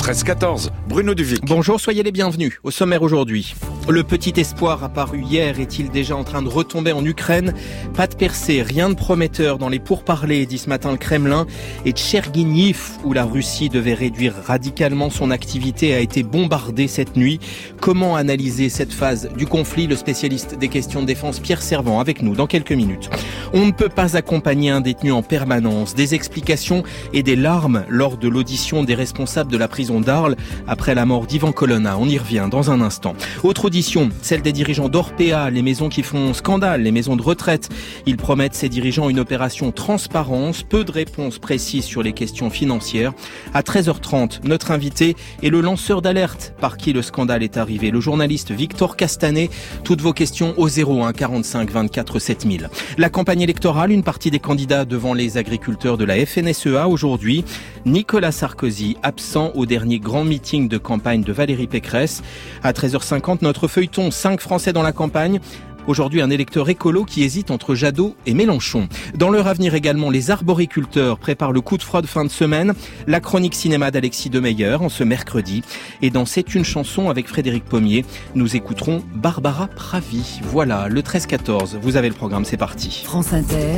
13-14, Bruno Duvic. Bonjour, soyez les bienvenus. Au sommaire aujourd'hui. Le petit espoir apparu hier est-il déjà en train de retomber en Ukraine? Pas de percée, rien de prometteur dans les pourparlers, dit ce matin le Kremlin. Et Tchernihiv, où la Russie devait réduire radicalement son activité, a été bombardée cette nuit. Comment analyser cette phase du conflit? Le spécialiste des questions de défense Pierre Servant avec nous dans quelques minutes. On ne peut pas accompagner un détenu en permanence. Des explications et des larmes lors de l'audition des responsables de la prison d'Arles après la mort d'Ivan Colonna. On y revient dans un instant. Autre audition, celle des dirigeants d'Orpea, les maisons qui font scandale, les maisons de retraite. Ils promettent, ces dirigeants, une opération transparence, peu de réponses précises sur les questions financières. À 13h30, notre invité est le lanceur d'alerte par qui le scandale est arrivé, le journaliste Victor Castanet. Toutes vos questions au 01 45 24 7000. La campagne électorale, une partie des candidats devant les agriculteurs de la FNSEA aujourd'hui. Nicolas Sarkozy, absent au dernier grand meeting de campagne de Valérie Pécresse. À 13h50, notre feuilleton 5 Français dans la campagne. Aujourd'hui, un électeur écolo qui hésite entre Jadot et Mélenchon. Dans leur avenir également, les arboriculteurs préparent le coup de froid de fin de semaine. La chronique cinéma d'Alexis Demeyer en ce mercredi. Et dans C'est une chanson avec Frédéric Pommier, nous écouterons Barbara Pravi. Voilà, le 13-14. Vous avez le programme, c'est parti. France Inter.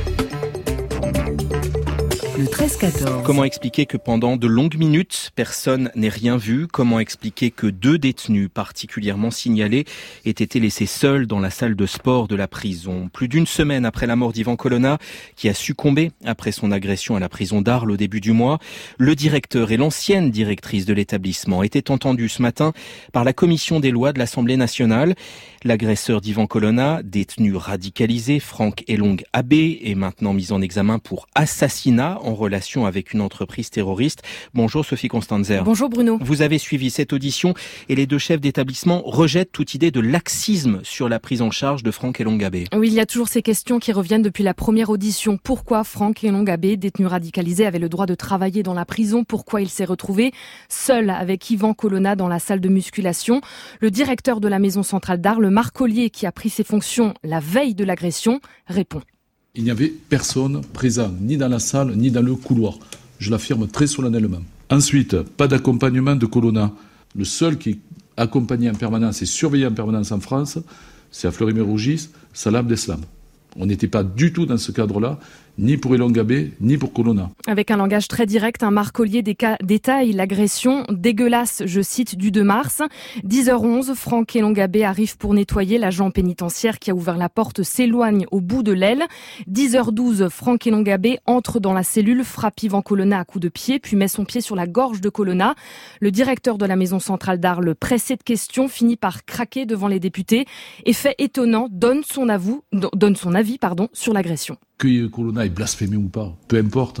Le 13-14. Comment expliquer que pendant de longues minutes, personne n'ait rien vu? Comment expliquer que 2 détenus particulièrement signalés aient été laissés seuls dans la salle de sport de la prison? Plus d'une semaine après la mort d'Ivan Colonna, qui a succombé après son agression à la prison d'Arles au début du mois, le directeur et l'ancienne directrice de l'établissement étaient entendus ce matin par la commission des lois de l'Assemblée nationale. L'agresseur d'Ivan Colonna, détenu radicalisé, Franck Elong Abbé, est maintenant mis en examen pour assassinat en relation avec une entreprise terroriste. Bonjour Sophie Constanzer. Bonjour Bruno. Vous avez suivi cette audition et les 2 chefs d'établissement rejettent toute idée de laxisme sur la prise en charge de Franck Elong Abbé. Oui, il y a toujours ces questions qui reviennent depuis la première audition. Pourquoi Franck Elong Abbé, détenu radicalisé, avait le droit de travailler dans la prison? Pourquoi il s'est retrouvé seul avec Ivan Colonna dans la salle de musculation? Le directeur de la maison centrale d'Arles, Marc Ollier, qui a pris ses fonctions la veille de l'agression, répond. Il n'y avait personne présent, ni dans la salle, ni dans le couloir. Je l'affirme très solennellement. Ensuite, pas d'accompagnement de Colonna. Le seul qui est accompagné en permanence et surveillé en permanence en France, c'est à Fleury-Mérogis, Salah Abdeslam. On n'était pas du tout dans ce cadre-là, ni pour Elong Abbé, ni pour Colonna. Avec un langage très direct, un Marc Ollier détaille l'agression dégueulasse, je cite, du 2 mars. 10h11, Franck Elong Abbé arrive pour nettoyer. L'agent pénitentiaire qui a ouvert la porte s'éloigne au bout de l'aile. 10h12, Franck Elong Abbé entre dans la cellule, frappe Ivan Colonna à coups de pied, puis met son pied sur la gorge de Colonna. Le directeur de la maison centrale d'Arles, pressé de questions, finit par craquer devant les députés. Effet étonnant, donne son avis sur l'agression. Que Colonna ait blasphémé ou pas, peu importe.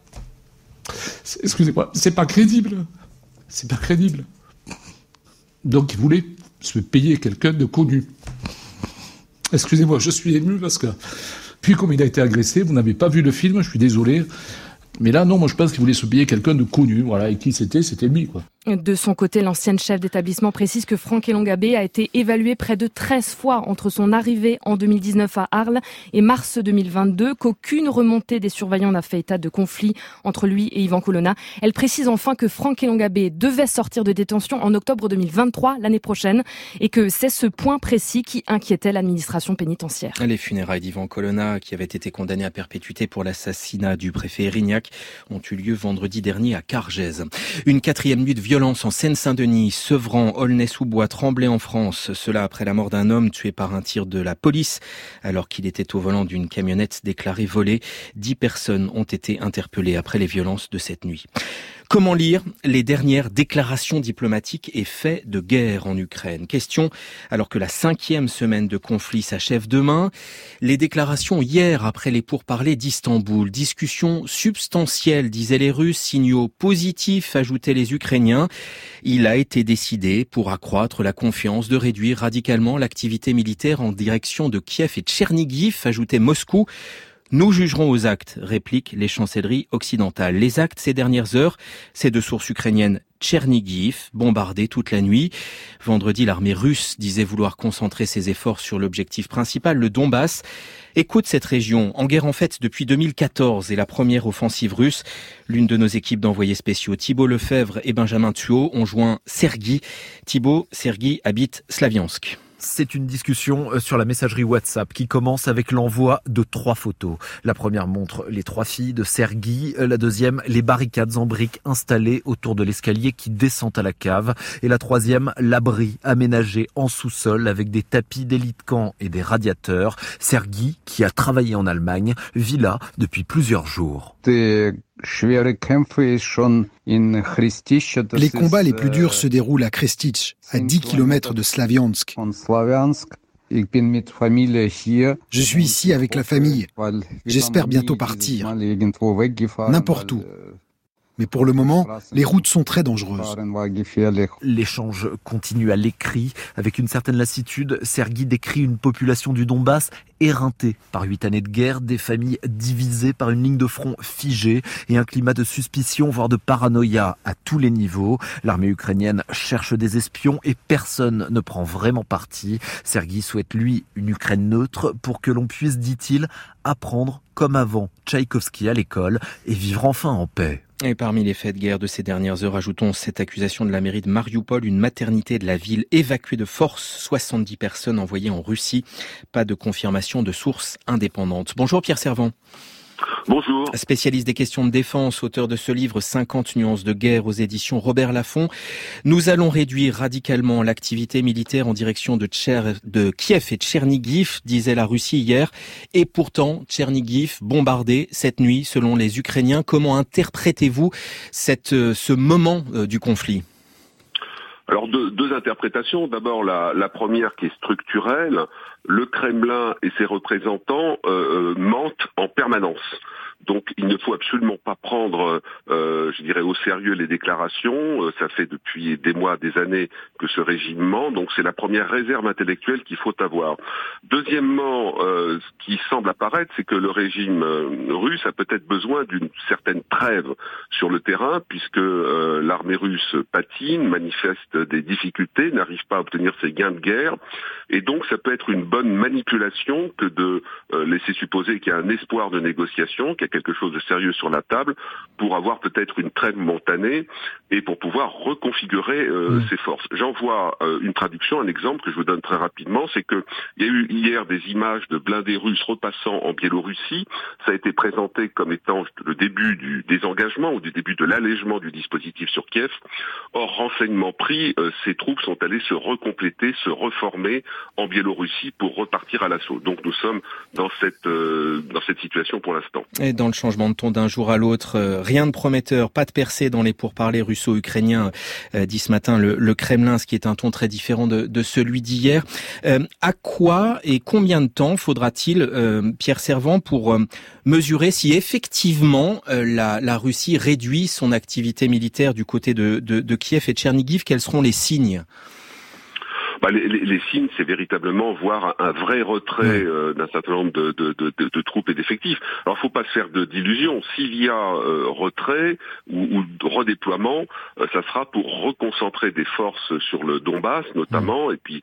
Excusez-moi, c'est pas crédible. C'est pas crédible. Donc il voulait se payer quelqu'un de connu. Excusez-moi, je suis ému parce que, puis comme il a été agressé, vous n'avez pas vu le film, je suis désolé. Mais là, non, moi je pense qu'il voulait se payer quelqu'un de connu. Voilà, et qui c'était lui, quoi. De son côté, l'ancienne chef d'établissement précise que Franck Elong Abbé a été évalué près de 13 fois entre son arrivée en 2019 à Arles et mars 2022, qu'aucune remontée des surveillants n'a fait état de conflit entre lui et Ivan Colonna. Elle précise enfin que Franck Elong Abbé devait sortir de détention en octobre 2023, l'année prochaine, et que c'est ce point précis qui inquiétait l'administration pénitentiaire. Les funérailles d'Ivan Colonna, qui avait été condamné à perpétuité pour l'assassinat du préfet Erignac, ont eu lieu vendredi dernier à Cargèse. Une 4e nuit de violence en Seine-Saint-Denis, Sevran, Aulnay-sous-Bois, Tremblay en France. Cela après la mort d'un homme tué par un tir de la police alors qu'il était au volant d'une camionnette déclarée volée. 10 personnes ont été interpellées après les violences de cette nuit. Comment lire les dernières déclarations diplomatiques et faits de guerre en Ukraine? Question alors que la 5e semaine de conflit s'achève demain. Les déclarations hier après les pourparlers d'Istanbul. Discussion substantielle, disaient les Russes, signaux positifs, ajoutaient les Ukrainiens. Il a été décidé, pour accroître la confiance, de réduire radicalement l'activité militaire en direction de Kiev et Tchernihiv, ajoutait Moscou. Nous jugerons aux actes, répliquent les chancelleries occidentales. Les actes ces dernières heures, c'est de sources ukrainiennes. Tchernigiv, bombardé toute la nuit. Vendredi, l'armée russe disait vouloir concentrer ses efforts sur l'objectif principal, le Donbass. Écoute cette région, en guerre en fait depuis 2014 et la première offensive russe. L'une de nos équipes d'envoyés spéciaux, Thibault Lefebvre et Benjamin Thuot, ont joint Serguy. Serguy habite Slaviansk. C'est une discussion sur la messagerie WhatsApp qui commence avec l'envoi de 3 photos. La première montre les 3 filles de Serguy, la deuxième les barricades en briques installées autour de l'escalier qui descend à la cave et la troisième l'abri aménagé en sous-sol avec des tapis d'élite camp et des radiateurs. Serguy, qui a travaillé en Allemagne, vit là depuis plusieurs jours. Les combats les plus durs se déroulent à Krestitch, à 10 km de Slaviansk. Je suis ici avec la famille. J'espère bientôt partir, n'importe où. Mais pour le moment, les routes sont très dangereuses. L'échange continue à l'écrit. Avec une certaine lassitude, Serguy décrit une population du Donbass éreintée par 8 années de guerre, des familles divisées par une ligne de front figée et un climat de suspicion, voire de paranoïa à tous les niveaux. L'armée ukrainienne cherche des espions et personne ne prend vraiment parti. Serguy souhaite, lui, une Ukraine neutre pour que l'on puisse, dit-il, apprendre comme avant Tchaïkovski à l'école et vivre enfin en paix. Et parmi les faits de guerre de ces dernières heures, ajoutons cette accusation de la mairie de Mariupol, une maternité de la ville évacuée de force, 70 personnes envoyées en Russie. Pas de confirmation de sources indépendantes. Bonjour Pierre Servan. Bonjour. Spécialiste des questions de défense, auteur de ce livre 50 nuances de guerre aux éditions Robert Laffont. Nous allons réduire radicalement l'activité militaire en direction de Kiev et Tchernigiv, disait la Russie hier. Et pourtant, Tchernigiv bombardé cette nuit selon les Ukrainiens. Comment interprétez-vous ce moment du conflit ? Alors deux interprétations. D'abord la première qui est structurelle. Le Kremlin et ses représentants mentent en permanence. Donc il ne faut absolument pas prendre, au sérieux les déclarations. Ça fait depuis des mois, des années que ce régime ment. Donc c'est la première réserve intellectuelle qu'il faut avoir. Deuxièmement, ce qui semble apparaître, c'est que le régime russe a peut-être besoin d'une certaine trêve sur le terrain, puisque l'armée russe patine, manifeste des difficultés, n'arrive pas à obtenir ses gains de guerre. Et donc ça peut être une bonne manipulation que de laisser supposer qu'il y a un espoir de négociation, qu'il y a quelque chose de sérieux sur la table, pour avoir peut-être une trêve momentanée et pour pouvoir reconfigurer ses forces. J'en vois une traduction, un exemple que je vous donne très rapidement, c'est que il y a eu hier des images de blindés russes repassant en Biélorussie. Ça a été présenté comme étant le début du désengagement ou du début de l'allègement du dispositif sur Kiev. Or, renseignement pris, ces troupes sont allées se recompléter, se reformer en Biélorussie pour repartir à l'assaut. Donc nous sommes dans cette situation pour l'instant. Et dans le changement de ton d'un jour à l'autre, rien de prometteur, pas de percée dans les pourparlers russo-ukrainiens, dit ce matin le Kremlin, ce qui est un ton très différent de celui d'hier. À quoi et combien de temps faudra-t-il, Pierre Servan, pour mesurer si effectivement la Russie réduit son activité militaire du côté de Kiev et Tchernigiv? Quels seront les signes? Les signes, c'est véritablement voir un vrai retrait d'un certain nombre de troupes et d'effectifs. Alors, faut pas se faire d'illusions. S'il y a retrait ou redéploiement, ça sera pour reconcentrer des forces sur le Donbass, notamment, et puis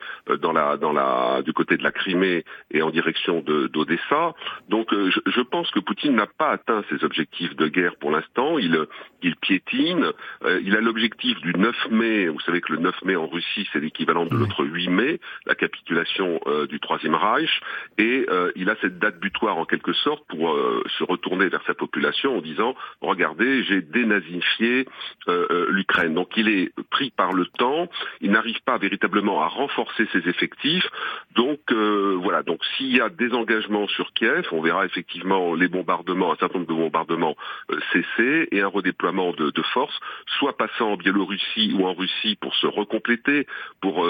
du côté de la Crimée et en direction d'Odessa. Donc, je pense que Poutine n'a pas atteint ses objectifs de guerre pour l'instant. Il piétine. Il a l'objectif du 9 mai. Vous savez que le 9 mai en Russie, c'est l'équivalent de l'autre 8 mai, la capitulation du Troisième Reich, et il a cette date butoir en quelque sorte pour se retourner vers sa population en disant « Regardez, j'ai dénazifié l'Ukraine ». Donc il est pris par le temps, il n'arrive pas véritablement à renforcer ses effectifs, donc voilà. Donc s'il y a des engagements sur Kiev, on verra effectivement les bombardements, un certain nombre de bombardements cesser et un redéploiement de forces, soit passant en Biélorussie ou en Russie pour se recompléter, pour se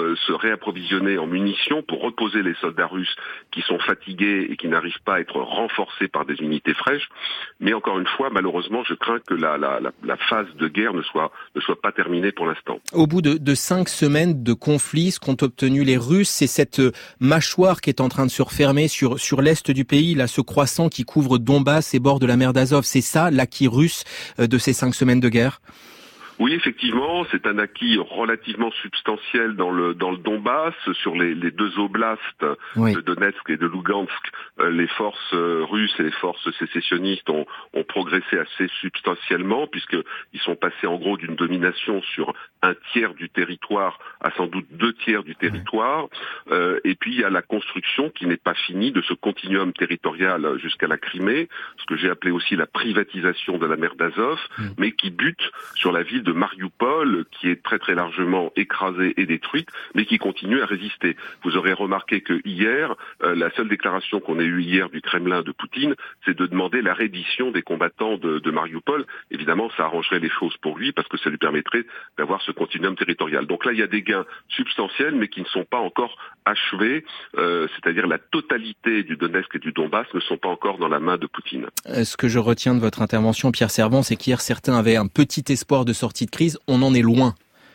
réapprovisionner en munitions pour reposer les soldats russes qui sont fatigués et qui n'arrivent pas à être renforcés par des unités fraîches. Mais encore une fois, malheureusement, je crains que la phase de guerre ne soit pas terminée pour l'instant. Au bout de 5 semaines de conflit, ce qu'ont obtenu les Russes, c'est cette mâchoire qui est en train de se refermer sur l'est du pays, là, ce croissant qui couvre Donbass et bord de la mer d'Azov. C'est ça l'acquis russe de ces 5 semaines de guerre ? Oui, effectivement, c'est un acquis relativement substantiel dans le Donbass. Sur les deux oblasts de Donetsk et de Lugansk, les forces russes et les forces sécessionnistes ont progressé assez substantiellement, puisqu'ils sont passés en gros d'une domination sur 1/3 du territoire à sans doute 2/3 du territoire. Et puis il y a la construction qui n'est pas finie de ce continuum territorial jusqu'à la Crimée, ce que j'ai appelé aussi la privatisation de la mer d'Azov, mais qui bute sur la ville de Mariupol, qui est très très largement écrasée et détruite, mais qui continue à résister. Vous aurez remarqué que hier, la seule déclaration qu'on ait eue hier du Kremlin de Poutine, c'est de demander la reddition des combattants de Mariupol. Évidemment, ça arrangerait les choses pour lui, parce que ça lui permettrait d'avoir ce continuum territorial. Donc là, il y a des gains substantiels, mais qui ne sont pas encore achevés, c'est-à-dire la totalité du Donetsk et du Donbass ne sont pas encore dans la main de Poutine. Ce que je retiens de votre intervention, Pierre Servan, c'est qu'hier, certains avaient un petit espoir de sortie de crise. On en est loin.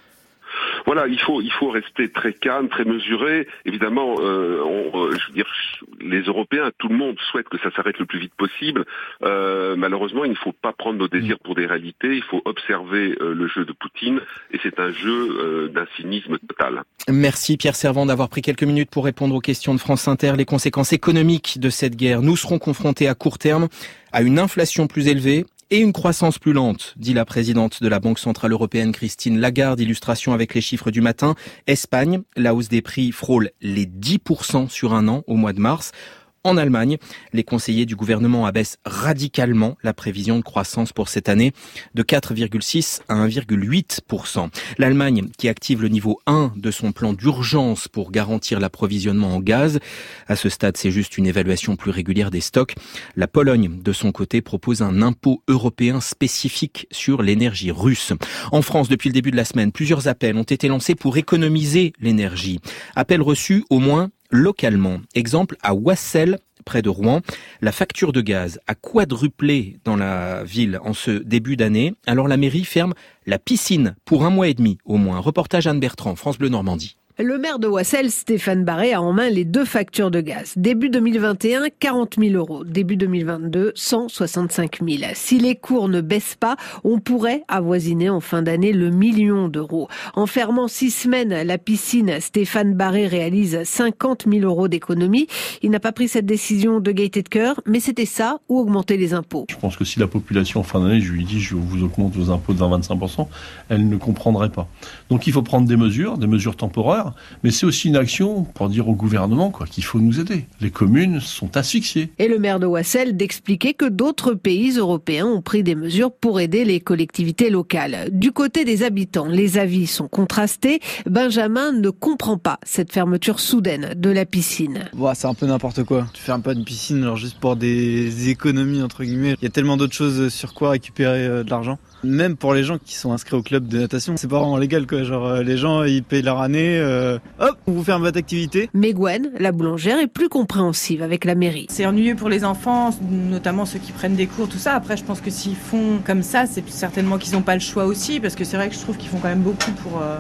Voilà, il faut rester très calme, très mesuré. Évidemment, je veux dire, les Européens, tout le monde souhaite que ça s'arrête le plus vite possible. Malheureusement, il ne faut pas prendre nos désirs pour des réalités. Il faut observer le jeu de Poutine, et c'est un jeu d'un cynisme total. Merci Pierre Servan d'avoir pris quelques minutes pour répondre aux questions de France Inter. Les conséquences économiques de cette guerre. Nous serons confrontés à court terme à une inflation plus élevée et une croissance plus lente, dit la présidente de la Banque Centrale Européenne, Christine Lagarde. Illustration avec les chiffres du matin. Espagne, la hausse des prix frôle les 10% sur un an au mois de mars. En Allemagne, les conseillers du gouvernement abaissent radicalement la prévision de croissance pour cette année de 4,6 à 1,8%. L'Allemagne qui active le niveau 1 de son plan d'urgence pour garantir l'approvisionnement en gaz. À ce stade, c'est juste une évaluation plus régulière des stocks. La Pologne, de son côté, propose un impôt européen spécifique sur l'énergie russe. En France, depuis le début de la semaine, plusieurs appels ont été lancés pour économiser l'énergie. Appels reçus au moins localement. Exemple à Oissel, près de Rouen. La facture de gaz a quadruplé dans la ville en ce début d'année. Alors la mairie ferme la piscine pour 1 mois et demi au moins. Reportage Anne Bertrand, France Bleu Normandie. Le maire de Oissel, Stéphane Barré, a en main les 2 factures de gaz. Début 2021, 40 000 euros. Début 2022, 165 000. Si les cours ne baissent pas, on pourrait avoisiner en fin d'année le 1 million d'euros. En fermant 6 semaines la piscine, Stéphane Barré réalise 50 000 euros d'économie. Il n'a pas pris cette décision de gaieté de cœur, mais c'était ça ou augmenter les impôts. Je pense que si la population, en fin d'année, je lui dis je vous augmente vos impôts de 20-25%, elle ne comprendrait pas. Donc il faut prendre des mesures temporaires. Mais c'est aussi une action pour dire au gouvernement qu'il faut nous aider. Les communes sont asphyxiées. Et le maire de Oissel d'expliquer que d'autres pays européens ont pris des mesures pour aider les collectivités locales. Du côté des habitants, les avis sont contrastés. Benjamin ne comprend pas cette fermeture soudaine de la piscine. C'est un peu n'importe quoi. Tu fermes pas une piscine alors juste pour des économies entre guillemets. Il y a tellement d'autres choses sur quoi récupérer de l'argent. Même pour les gens qui sont inscrits au club de natation, c'est pas vraiment légal quoi. Genre les gens ils payent leur année, hop, on vous ferme votre activité. Mais Gwen, la boulangère, est plus compréhensive avec la mairie. C'est ennuyeux pour les enfants, notamment ceux qui prennent des cours, tout ça. Après, je pense que s'ils font comme ça, c'est certainement qu'ils n'ont pas le choix aussi, parce que c'est vrai que je trouve qu'ils font quand même beaucoup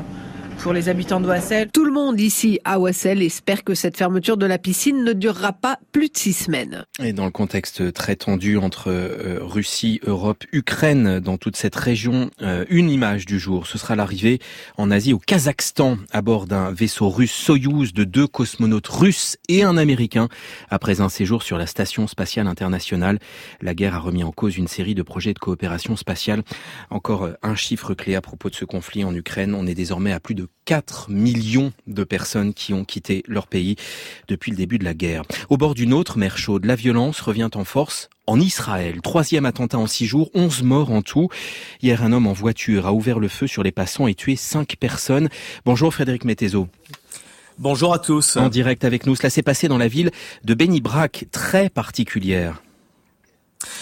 pour les habitants de Oissel. Tout le monde ici à Oissel espère que cette fermeture de la piscine ne durera pas plus de 6 semaines. Et dans le contexte très tendu entre Russie, Europe, Ukraine, dans toute cette région, une image du jour, ce sera l'arrivée en Asie au Kazakhstan à bord d'un vaisseau russe Soyouz de 2 cosmonautes russes et un Américain. Après un séjour sur la Station spatiale internationale, la guerre a remis en cause une série de projets de coopération spatiale. Encore un chiffre clé à propos de ce conflit en Ukraine. On est désormais à plus de 4 millions de personnes qui ont quitté leur pays depuis le début de la guerre. Au bord d'une autre mer chaude, la violence revient en force en Israël. 3e attentat en 6 jours, 11 morts en tout. Hier, un homme en voiture a ouvert le feu sur les passants et tué 5 personnes. Bonjour Frédéric Mettezo. Bonjour à tous. En direct avec nous, cela s'est passé dans la ville de Beni Brak, très particulière.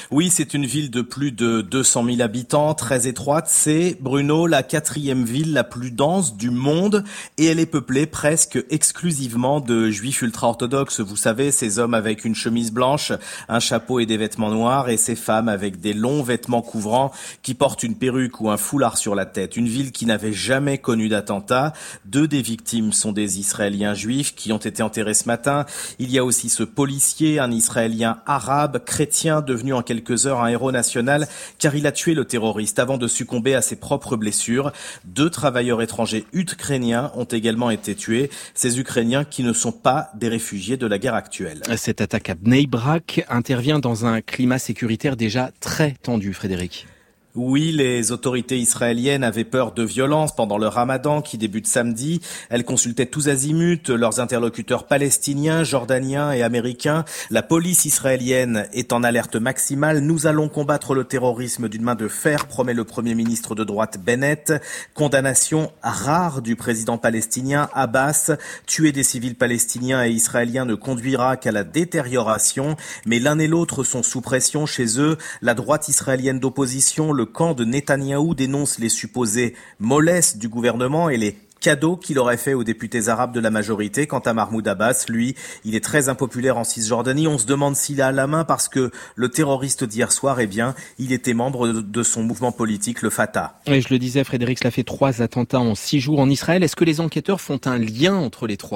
Oui, c'est une ville de plus de 200 000 habitants, très étroite. C'est, Bruno, la 4e ville la plus dense du monde et elle est peuplée presque exclusivement de juifs ultra-orthodoxes. Vous savez, ces hommes avec une chemise blanche, un chapeau et des vêtements noirs et ces femmes avec des longs vêtements couvrants qui portent une perruque ou un foulard sur la tête. Une ville qui n'avait jamais connu d'attentat. 2 des victimes sont des Israéliens juifs qui ont été enterrés ce matin. Il y a aussi ce policier, un Israélien arabe, chrétien, devenu en quelques heures un héros national car il a tué le terroriste avant de succomber à ses propres blessures. 2 travailleurs étrangers ukrainiens ont également été tués. Ces Ukrainiens qui ne sont pas des réfugiés de la guerre actuelle. Cette attaque à Bnei Brak intervient dans un climat sécuritaire déjà très tendu, Frédéric. Oui, les autorités israéliennes avaient peur de violence pendant le ramadan qui débute samedi. Elles consultaient tous azimuts leurs interlocuteurs palestiniens, jordaniens et américains. La police israélienne est en alerte maximale. Nous allons combattre le terrorisme d'une main de fer, promet le Premier ministre de droite Bennett. Condamnation rare du président palestinien Abbas. Tuer des civils palestiniens et israéliens ne conduira qu'à la détérioration. Mais l'un et l'autre sont sous pression chez eux. La droite israélienne d'opposition, le camp de Netanyahou dénonce les supposées mollesses du gouvernement et les cadeaux qu'il aurait fait aux députés arabes de la majorité. Quant à Mahmoud Abbas, lui, il est très impopulaire en Cisjordanie. On se demande s'il a à la main parce que le terroriste d'hier soir, il était membre de son mouvement politique, le Fatah. Et je le disais, Frédéric, cela fait 3 attentats en 6 jours en Israël. Est-ce que les enquêteurs font un lien entre les 3 ?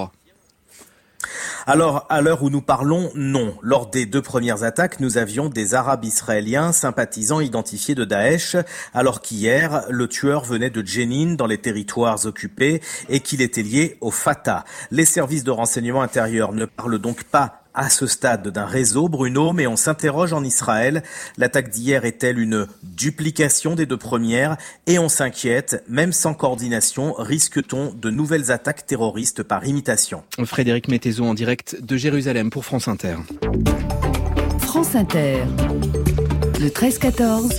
Alors, à l'heure où nous parlons, non. Lors des 2 premières attaques, nous avions des Arabes israéliens sympathisants identifiés de Daesh, alors qu'hier, le tueur venait de Jenin, dans les territoires occupés, et qu'il était lié au Fatah. Les services de renseignement intérieur ne parlent donc pas à ce stade d'un réseau, Bruno, mais on s'interroge en Israël. L'attaque d'hier est-elle une duplication des 2 premières? Et on s'inquiète, même sans coordination, risque-t-on de nouvelles attaques terroristes par imitation? Frédéric Mettezo en direct de Jérusalem pour France Inter. France Inter, le 13-14.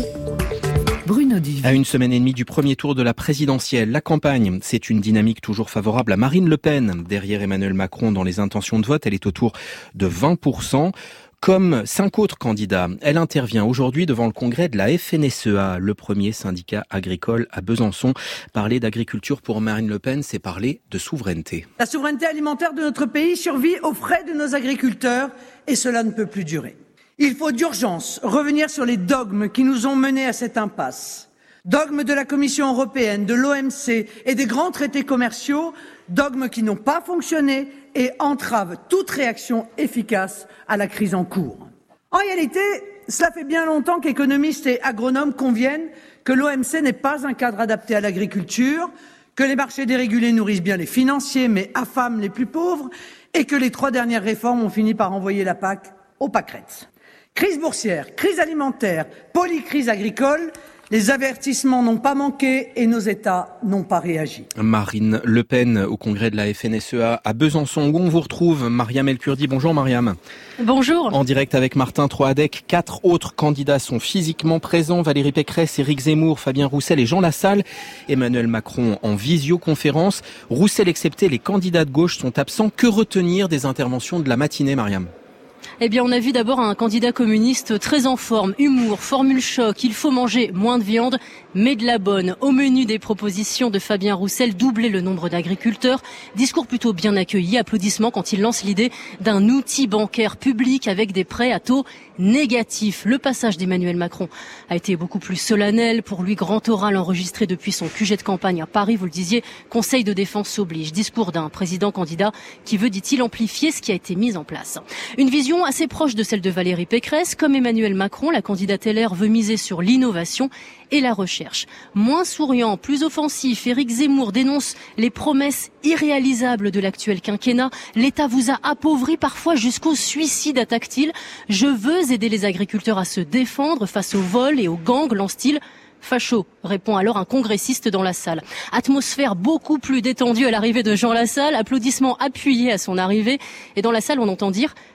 Bruno Duvier. À 1 semaine et demie du premier tour de la présidentielle, la campagne, c'est une dynamique toujours favorable à Marine Le Pen. Derrière Emmanuel Macron dans les intentions de vote, elle est autour de 20%. Comme 5 autres candidats, elle intervient aujourd'hui devant le congrès de la FNSEA, le premier syndicat agricole à Besançon. Parler d'agriculture pour Marine Le Pen, c'est parler de souveraineté. La souveraineté alimentaire de notre pays survit aux frais de nos agriculteurs et cela ne peut plus durer. Il faut d'urgence revenir sur les dogmes qui nous ont menés à cette impasse. Dogmes de la Commission européenne, de l'OMC et des grands traités commerciaux, dogmes qui n'ont pas fonctionné et entravent toute réaction efficace à la crise en cours. En réalité, cela fait bien longtemps qu'économistes et agronomes conviennent que l'OMC n'est pas un cadre adapté à l'agriculture, que les marchés dérégulés nourrissent bien les financiers mais affament les plus pauvres et que les 3 dernières réformes ont fini par envoyer la PAC aux pâquerettes. Crise boursière, crise alimentaire, polycrise agricole, les avertissements n'ont pas manqué et nos États n'ont pas réagi. Marine Le Pen au congrès de la FNSEA à Besançon où on vous retrouve Mariam El Kurdi. Bonjour Mariam. Bonjour. En direct avec Martin Troadec, 4 autres candidats sont physiquement présents. Valérie Pécresse, Éric Zemmour, Fabien Roussel et Jean Lassalle. Emmanuel Macron en visioconférence. Roussel excepté, les candidats de gauche sont absents. Que retenir des interventions de la matinée, Mariam ? Eh bien, on a vu d'abord un candidat communiste très en forme, humour, formule choc, il faut manger moins de viande, mais de la bonne. Au menu des propositions de Fabien Roussel, doubler le nombre d'agriculteurs. Discours plutôt bien accueilli, applaudissements quand il lance l'idée d'un outil bancaire public avec des prêts à taux négatifs. Le passage d'Emmanuel Macron a été beaucoup plus solennel. Pour lui, grand oral enregistré depuis son QG de campagne à Paris, vous le disiez, Conseil de défense s'oblige. Discours d'un président candidat qui veut, dit-il, amplifier ce qui a été mis en place. Une vision assez proche de celle de Valérie Pécresse. Comme Emmanuel Macron, la candidate LR veut miser sur l'innovation et la recherche. Moins souriant, plus offensif, Éric Zemmour dénonce les promesses irréalisables de l'actuel quinquennat. L'État vous a appauvri parfois jusqu'au suicide, attaque-t-il. Je veux aider les agriculteurs à se défendre face aux vols et aux gangs, lance-t-il. Facho, répond alors un congressiste dans la salle. Atmosphère beaucoup plus détendue à l'arrivée de Jean Lassalle, applaudissements appuyés à son arrivée. Et dans la salle, on entend dire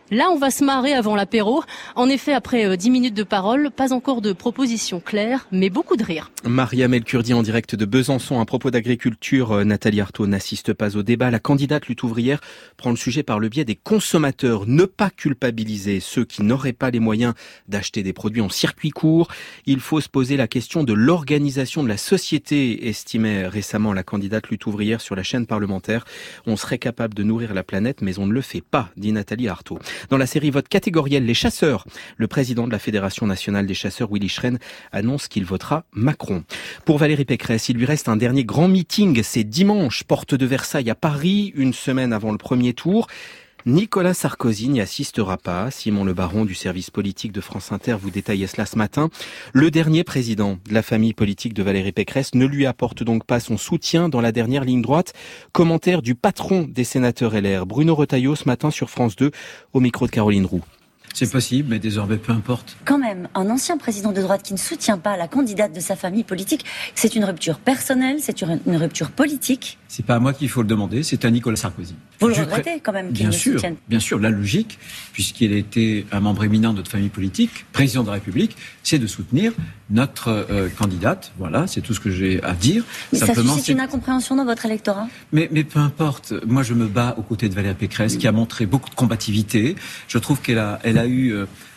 Là, on va se marrer avant l'apéro. En effet, après 10 minutes de parole, pas encore de propositions claires, mais beaucoup de rire. Mariam El Kurdi en direct de Besançon. À propos d'agriculture, Nathalie Arthaud n'assiste pas au débat. La candidate lutte ouvrière prend le sujet par le biais des consommateurs. Ne pas culpabiliser ceux qui n'auraient pas les moyens d'acheter des produits en circuit court. Il faut se poser la question de l'organisation de la société, estimait récemment la candidate lutte ouvrière sur la chaîne parlementaire. On serait capable de nourrir la planète, mais on ne le fait pas, dit Nathalie Arthaud. Dans la série Vote catégoriel, les chasseurs, le président de la Fédération nationale des chasseurs, Willy Schren, annonce qu'il votera Macron. Pour Valérie Pécresse, il lui reste un dernier grand meeting. C'est dimanche, porte de Versailles à Paris, une semaine avant le premier tour. Nicolas Sarkozy n'y assistera pas. Simon Le Baron du service politique de France Inter vous détaillait cela ce matin. Le dernier président de la famille politique de Valérie Pécresse ne lui apporte donc pas son soutien dans la dernière ligne droite. Commentaire du patron des sénateurs LR, Bruno Retailleau, ce matin sur France 2, au micro de Caroline Roux. C'est possible, mais désormais, peu importe. Quand même, un ancien président de droite qui ne soutient pas la candidate de sa famille politique, c'est une rupture personnelle, c'est une rupture politique. C'est pas à moi qu'il faut le demander, c'est à Nicolas Sarkozy. Vous le regrettez quand même qu'il ne soutienne. Bien sûr, la logique, puisqu'il a été un membre éminent de notre famille politique, président de la République, c'est de soutenir notre candidate. Voilà, c'est tout ce que j'ai à dire. Mais simplement, ça suscite une incompréhension dans votre électorat. Mais peu importe. Moi, je me bats aux côtés de Valérie Pécresse, qui a montré beaucoup de combativité. Je trouve qu'elle a eu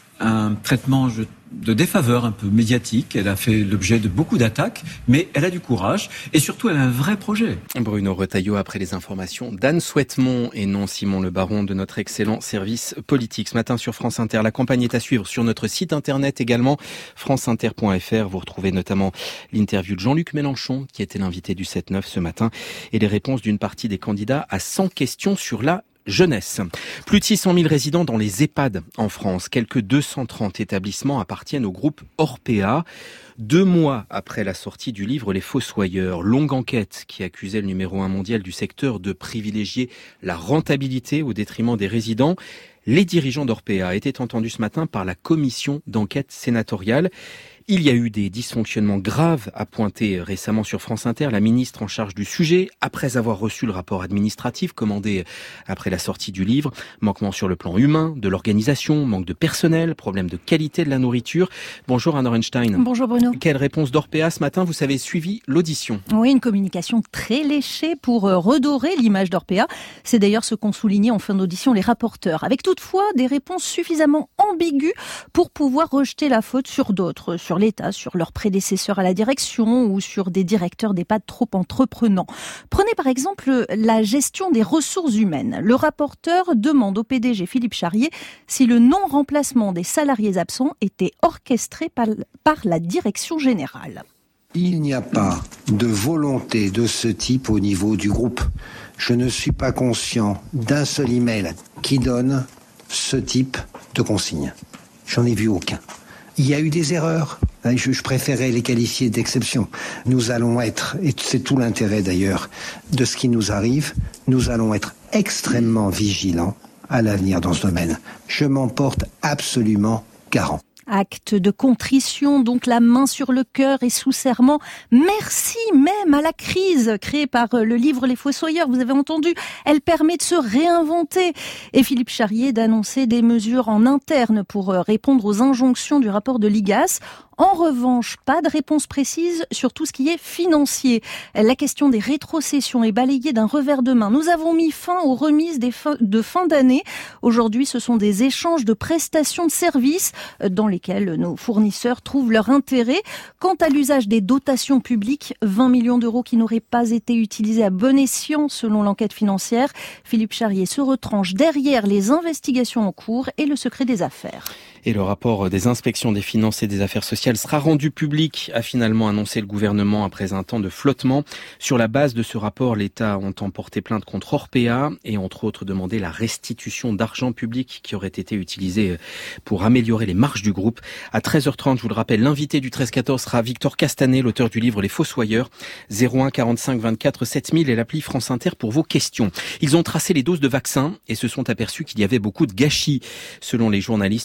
un traitement de défaveur un peu médiatique. Elle a fait l'objet de beaucoup d'attaques, mais elle a du courage et surtout elle a un vrai projet. Bruno Retailleau après les informations d'Anne Souhaitemont et non Simon Le Baron de notre excellent service politique. Ce matin sur France Inter, la campagne est à suivre sur notre site internet également, franceinter.fr. Vous retrouvez notamment l'interview de Jean-Luc Mélenchon qui était l'invité du 7-9 ce matin et les réponses d'une partie des candidats à 100 questions sur la jeunesse. Plus de 600 000 résidents dans les EHPAD en France. Quelques 230 établissements appartiennent au groupe Orpea. 2 mois après la sortie du livre Les Fossoyeurs, longue enquête qui accusait le numéro 1 mondial du secteur de privilégier la rentabilité au détriment des résidents. Les dirigeants d'Orpea étaient entendus ce matin par la commission d'enquête sénatoriale. Il y a eu des dysfonctionnements graves à pointer récemment sur France Inter. La ministre en charge du sujet, après avoir reçu le rapport administratif commandé après la sortie du livre, manquement sur le plan humain, de l'organisation, manque de personnel, problème de qualité de la nourriture. Bonjour Anne Orenstein. Bonjour Bruno. Quelle réponse d'Orpea ce matin? Vous avez suivi l'audition. Oui, une communication très léchée pour redorer l'image d'Orpea. C'est d'ailleurs ce qu'ont souligné en fin d'audition les rapporteurs, avec toutefois des réponses suffisamment ambiguës pour pouvoir rejeter la faute sur d'autres, sur l'État, sur leurs prédécesseurs à la direction ou sur des directeurs d'EHPAD trop entreprenants. Prenez par exemple la gestion des ressources humaines. Le rapporteur demande au PDG Philippe Charrier si le non-remplacement des salariés absents était orchestré par la direction générale. Il n'y a pas de volonté de ce type au niveau du groupe. Je ne suis pas conscient d'un seul email qui donne ce type de consigne. J'en ai vu aucun. Il y a eu des erreurs. Je préférais les qualifier d'exception. Nous allons être, et c'est tout l'intérêt d'ailleurs de ce qui nous arrive, nous allons être extrêmement vigilants à l'avenir dans ce domaine. Je m'en porte absolument garant. Acte de contrition, donc la main sur le cœur et sous serment. Merci même à la crise créée par le livre Les Fossoyeurs. Vous avez entendu, elle permet de se réinventer. Et Philippe Charrier d'annoncer des mesures en interne pour répondre aux injonctions du rapport de l'IGAS. En revanche, pas de réponse précise sur tout ce qui est financier. La question des rétrocessions est balayée d'un revers de main. Nous avons mis fin aux remises de fin d'année. Aujourd'hui, ce sont des échanges de prestations de services dans lesquels nos fournisseurs trouvent leur intérêt. Quant à l'usage des dotations publiques, 20 millions d'euros qui n'auraient pas été utilisés à bon escient selon l'enquête financière. Philippe Charrier se retranche derrière les investigations en cours et le secret des affaires. Et le rapport des inspections des finances et des affaires sociales sera rendu public, a finalement annoncé le gouvernement après un temps de flottement. Sur la base de ce rapport, l'État entend porter plainte contre Orpea et entre autres demander la restitution d'argent public qui aurait été utilisé pour améliorer les marges du groupe. À 13h30, je vous le rappelle, l'invité du 13-14 sera Victor Castanet, l'auteur du livre Les Fossoyeurs. 01 45 24 7000 et l'appli France Inter pour vos questions. Ils ont tracé les doses de vaccins et se sont aperçus qu'il y avait beaucoup de gâchis. Selon les journalistes du projet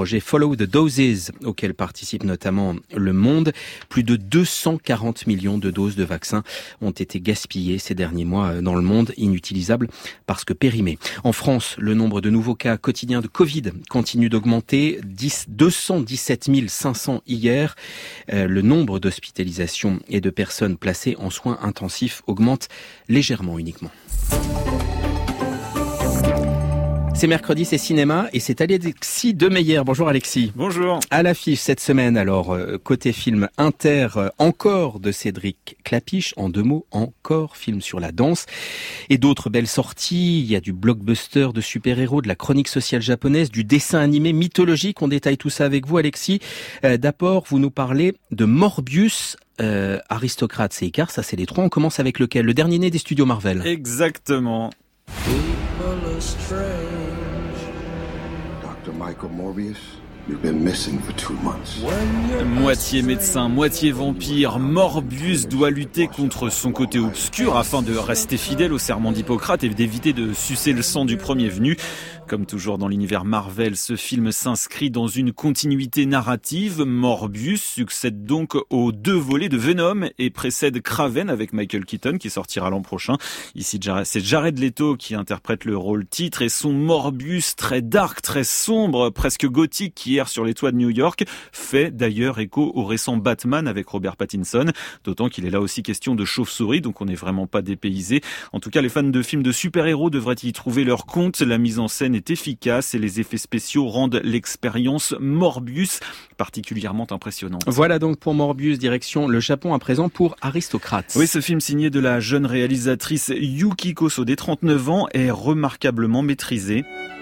projet Follow the Doses, auquel participe notamment Le Monde. Plus de 240 millions de doses de vaccins ont été gaspillées ces derniers mois dans le monde, inutilisables parce que périmées. En France, le nombre de nouveaux cas quotidiens de Covid continue d'augmenter, 217 500 hier. Le nombre d'hospitalisations et de personnes placées en soins intensifs augmente légèrement uniquement. C'est mercredi, c'est cinéma et c'est Alexis Demeyer. Bonjour Alexis. Bonjour. À l'affiche cette semaine, alors, côté film Inter, encore de Cédric Clapiche. En 2 mots, encore, film sur la danse. Et d'autres belles sorties. Il y a du blockbuster de super-héros, de la chronique sociale japonaise, du dessin animé mythologique. On détaille tout ça avec vous Alexis. D'abord, vous nous parlez de Morbius. Aristocrate et Icare, ça c'est les 3. On commence avec lequel? Le dernier né des studios Marvel. Exactement. Dr. Michael Morbius, you've been missing for 2 months. Moitié médecin, moitié vampire, Morbius doit lutter contre son côté obscur afin de rester fidèle au serment d'Hippocrate et d'éviter de sucer le sang du premier venu. Comme toujours dans l'univers Marvel, ce film s'inscrit dans une continuité narrative. Morbius succède donc aux 2 volets de Venom et précède Kraven avec Michael Keaton qui sortira l'an prochain. Ici, c'est Jared Leto qui interprète le rôle titre et son Morbius très dark, très sombre, presque gothique qui erre sur les toits de New York fait d'ailleurs écho au récent Batman avec Robert Pattinson. D'autant qu'il est là aussi question de chauve-souris, donc on n'est vraiment pas dépaysé. En tout cas, les fans de films de super-héros devraient y trouver leur compte. La mise en scène est efficace et les effets spéciaux rendent l'expérience Morbius particulièrement impressionnante. Voilà donc pour Morbius, direction le Japon à présent pour Aristocrate. Oui, ce film signé de la jeune réalisatrice Yuki Kosude, 39 ans, est remarquablement maîtrisé.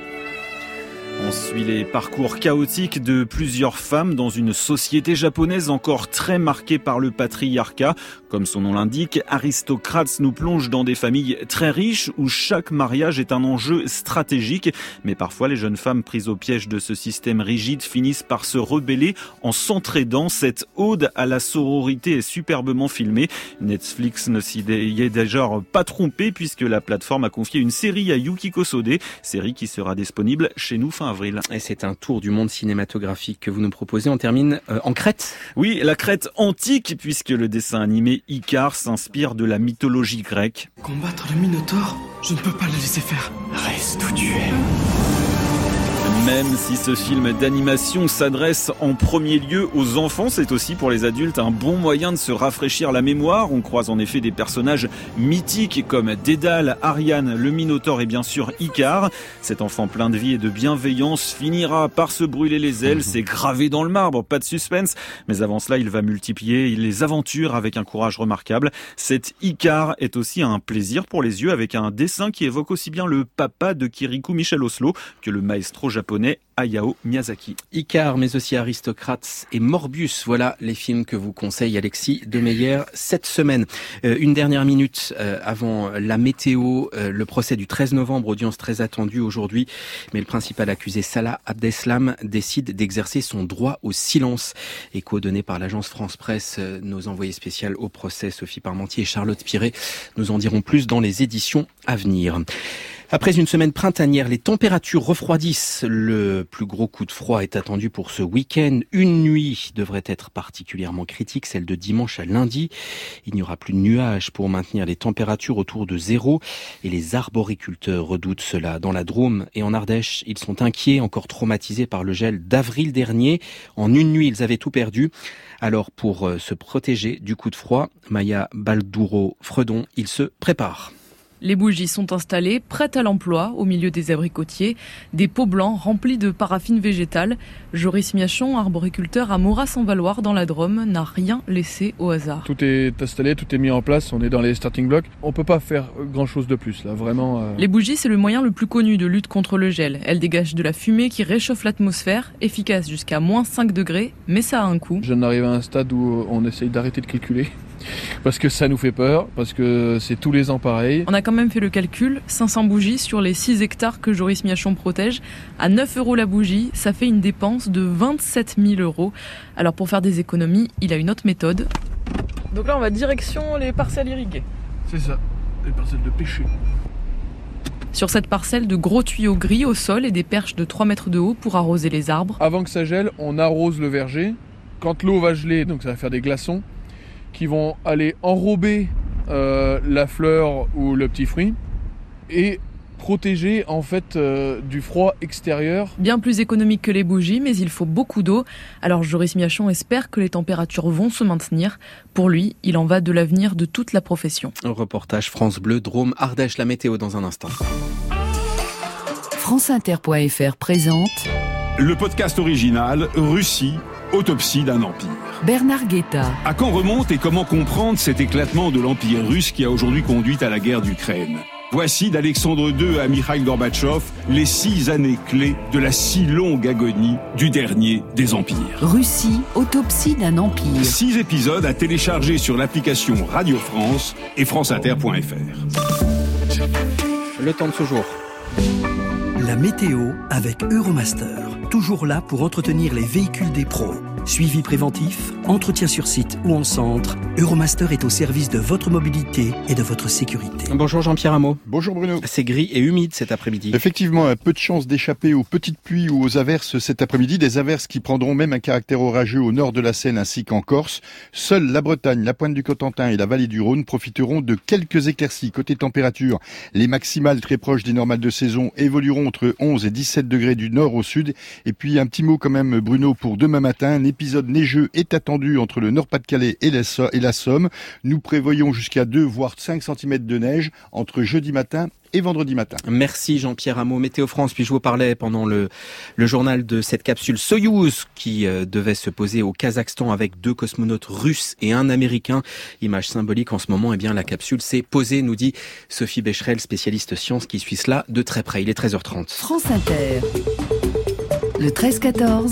On suit les parcours chaotiques de plusieurs femmes dans une société japonaise encore très marquée par le patriarcat. Comme son nom l'indique, Aristocrates nous plonge dans des familles très riches où chaque mariage est un enjeu stratégique. Mais parfois, les jeunes femmes prises au piège de ce système rigide finissent par se rebeller en s'entraidant. Cette ode à la sororité est superbement filmée. Netflix ne s'y est déjà pas trompé puisque la plateforme a confié une série à Yuki Kosude, série qui sera disponible chez nous fin avril. Et c'est un tour du monde cinématographique que vous nous proposez. On termine en Crète. Oui, la Crète antique, puisque le dessin animé Icare s'inspire de la mythologie grecque. Combattre le Minotaure, je ne peux pas le laisser faire. Reste où tu es. Même si ce film d'animation s'adresse en premier lieu aux enfants, c'est aussi pour les adultes un bon moyen de se rafraîchir la mémoire. On croise en effet des personnages mythiques comme Dédale, Ariane, le Minotaure et bien sûr Icare. Cet enfant plein de vie et de bienveillance finira par se brûler les ailes, c'est gravé dans le marbre, pas de suspense. Mais avant cela, il va multiplier les aventures avec un courage remarquable. Cet Icare est aussi un plaisir pour les yeux avec un dessin qui évoque aussi bien le papa de Kirikou Michel Oslo que le maestro japonais Hayao Miyazaki. Icare, mais aussi Aristocrates et Morbius. Voilà les films que vous conseille Alexis Demeyer cette semaine. Une dernière minute avant la météo. Le procès du 13 novembre, audience très attendue aujourd'hui. Mais le principal accusé, Salah Abdeslam, décide d'exercer son droit au silence. Écho donné par l'agence France Presse. Nos envoyés spéciales au procès, Sophie Parmentier et Charlotte Piré, nous en diront plus dans les éditions à venir. Après une semaine printanière, les températures refroidissent. Le plus gros coup de froid est attendu pour ce week-end. Une nuit devrait être particulièrement critique, celle de dimanche à lundi. Il n'y aura plus de nuages pour maintenir les températures autour de 0. Et les arboriculteurs redoutent cela. Dans la Drôme et en Ardèche, ils sont inquiets, encore traumatisés par le gel d'avril dernier. En une nuit, ils avaient tout perdu. Alors pour se protéger du coup de froid, Maya Baldouro-Fredon, ils se préparent. Les bougies sont installées, prêtes à l'emploi, au milieu des abricotiers. Des pots blancs remplis de paraffine végétale. Joris Miachon, arboriculteur à Moras-en-Valoir dans la Drôme, n'a rien laissé au hasard. Tout est installé, tout est mis en place, on est dans les starting blocks. On peut pas faire grand chose de plus, là, vraiment. Les bougies, c'est le moyen le plus connu de lutte contre le gel. Elles dégagent de la fumée qui réchauffe l'atmosphère, efficace jusqu'à moins 5 degrés, mais ça a un coût. Je n'arrive à un stade où on essaye d'arrêter de calculer. Parce que ça nous fait peur, parce que c'est tous les ans pareil. On a quand même fait le calcul, 500 bougies sur les 6 hectares que Joris Miachon protège. À 9 € la bougie, ça fait une dépense de 27 000 €. Alors pour faire des économies, il a une autre méthode. Donc là on va direction les parcelles irriguées. C'est ça, les parcelles de pêcher. Sur cette parcelle, de gros tuyaux gris au sol et des perches de 3 mètres de haut pour arroser les arbres. Avant que ça gèle, on arrose le verger. Quand l'eau va geler, donc ça va faire des glaçons qui vont aller enrober la fleur ou le petit fruit et protéger en fait du froid extérieur. Bien plus économique que les bougies, mais il faut beaucoup d'eau. Alors Joris Miachon espère que les températures vont se maintenir. Pour lui, il en va de l'avenir de toute la profession. Un reportage France Bleu, Drôme, Ardèche, la météo dans un instant. franceinter.fr présente le podcast original Russie, autopsie d'un empire. Bernard Guetta. À quand remonte et comment comprendre cet éclatement de l'empire russe qui a aujourd'hui conduit à la guerre d'Ukraine ? Voici d'Alexandre II à Mikhaïl Gorbatchev les 6 années clés de la si longue agonie du dernier des empires. Russie, autopsie d'un empire. 6 épisodes à télécharger sur l'application Radio France et franceinter.fr. Le temps de ce jour. La météo avec Euromaster. Toujours là pour entretenir les véhicules des pros. Suivi préventif, entretien sur site ou en centre, Euromaster est au service de votre mobilité et de votre sécurité. Bonjour Jean-Pierre Hameau. Bonjour Bruno. C'est gris et humide cet après-midi. Effectivement, peu de chance d'échapper aux petites pluies ou aux averses cet après-midi. Des averses qui prendront même un caractère orageux au nord de la Seine ainsi qu'en Corse. Seule la Bretagne, la pointe du Cotentin et la vallée du Rhône profiteront de quelques éclaircies. Côté température, les maximales très proches des normales de saison évolueront entre 11 et 17 degrés du nord au sud. Et puis un petit mot quand même Bruno pour demain matin. L'épisode neigeux est attendu entre le Nord-Pas-de-Calais et la Somme. Nous prévoyons jusqu'à 2 voire 5 cm de neige entre jeudi matin et vendredi matin. Merci Jean-Pierre Hameau. Météo France, puis je vous parlais pendant le journal de cette capsule Soyouz qui devait se poser au Kazakhstan avec 2 cosmonautes russes et un américain. Image symbolique en ce moment, eh bien la capsule s'est posée, nous dit Sophie Becherel, spécialiste sciences qui suit cela de très près. Il est 13h30. France Inter. Le 13-14.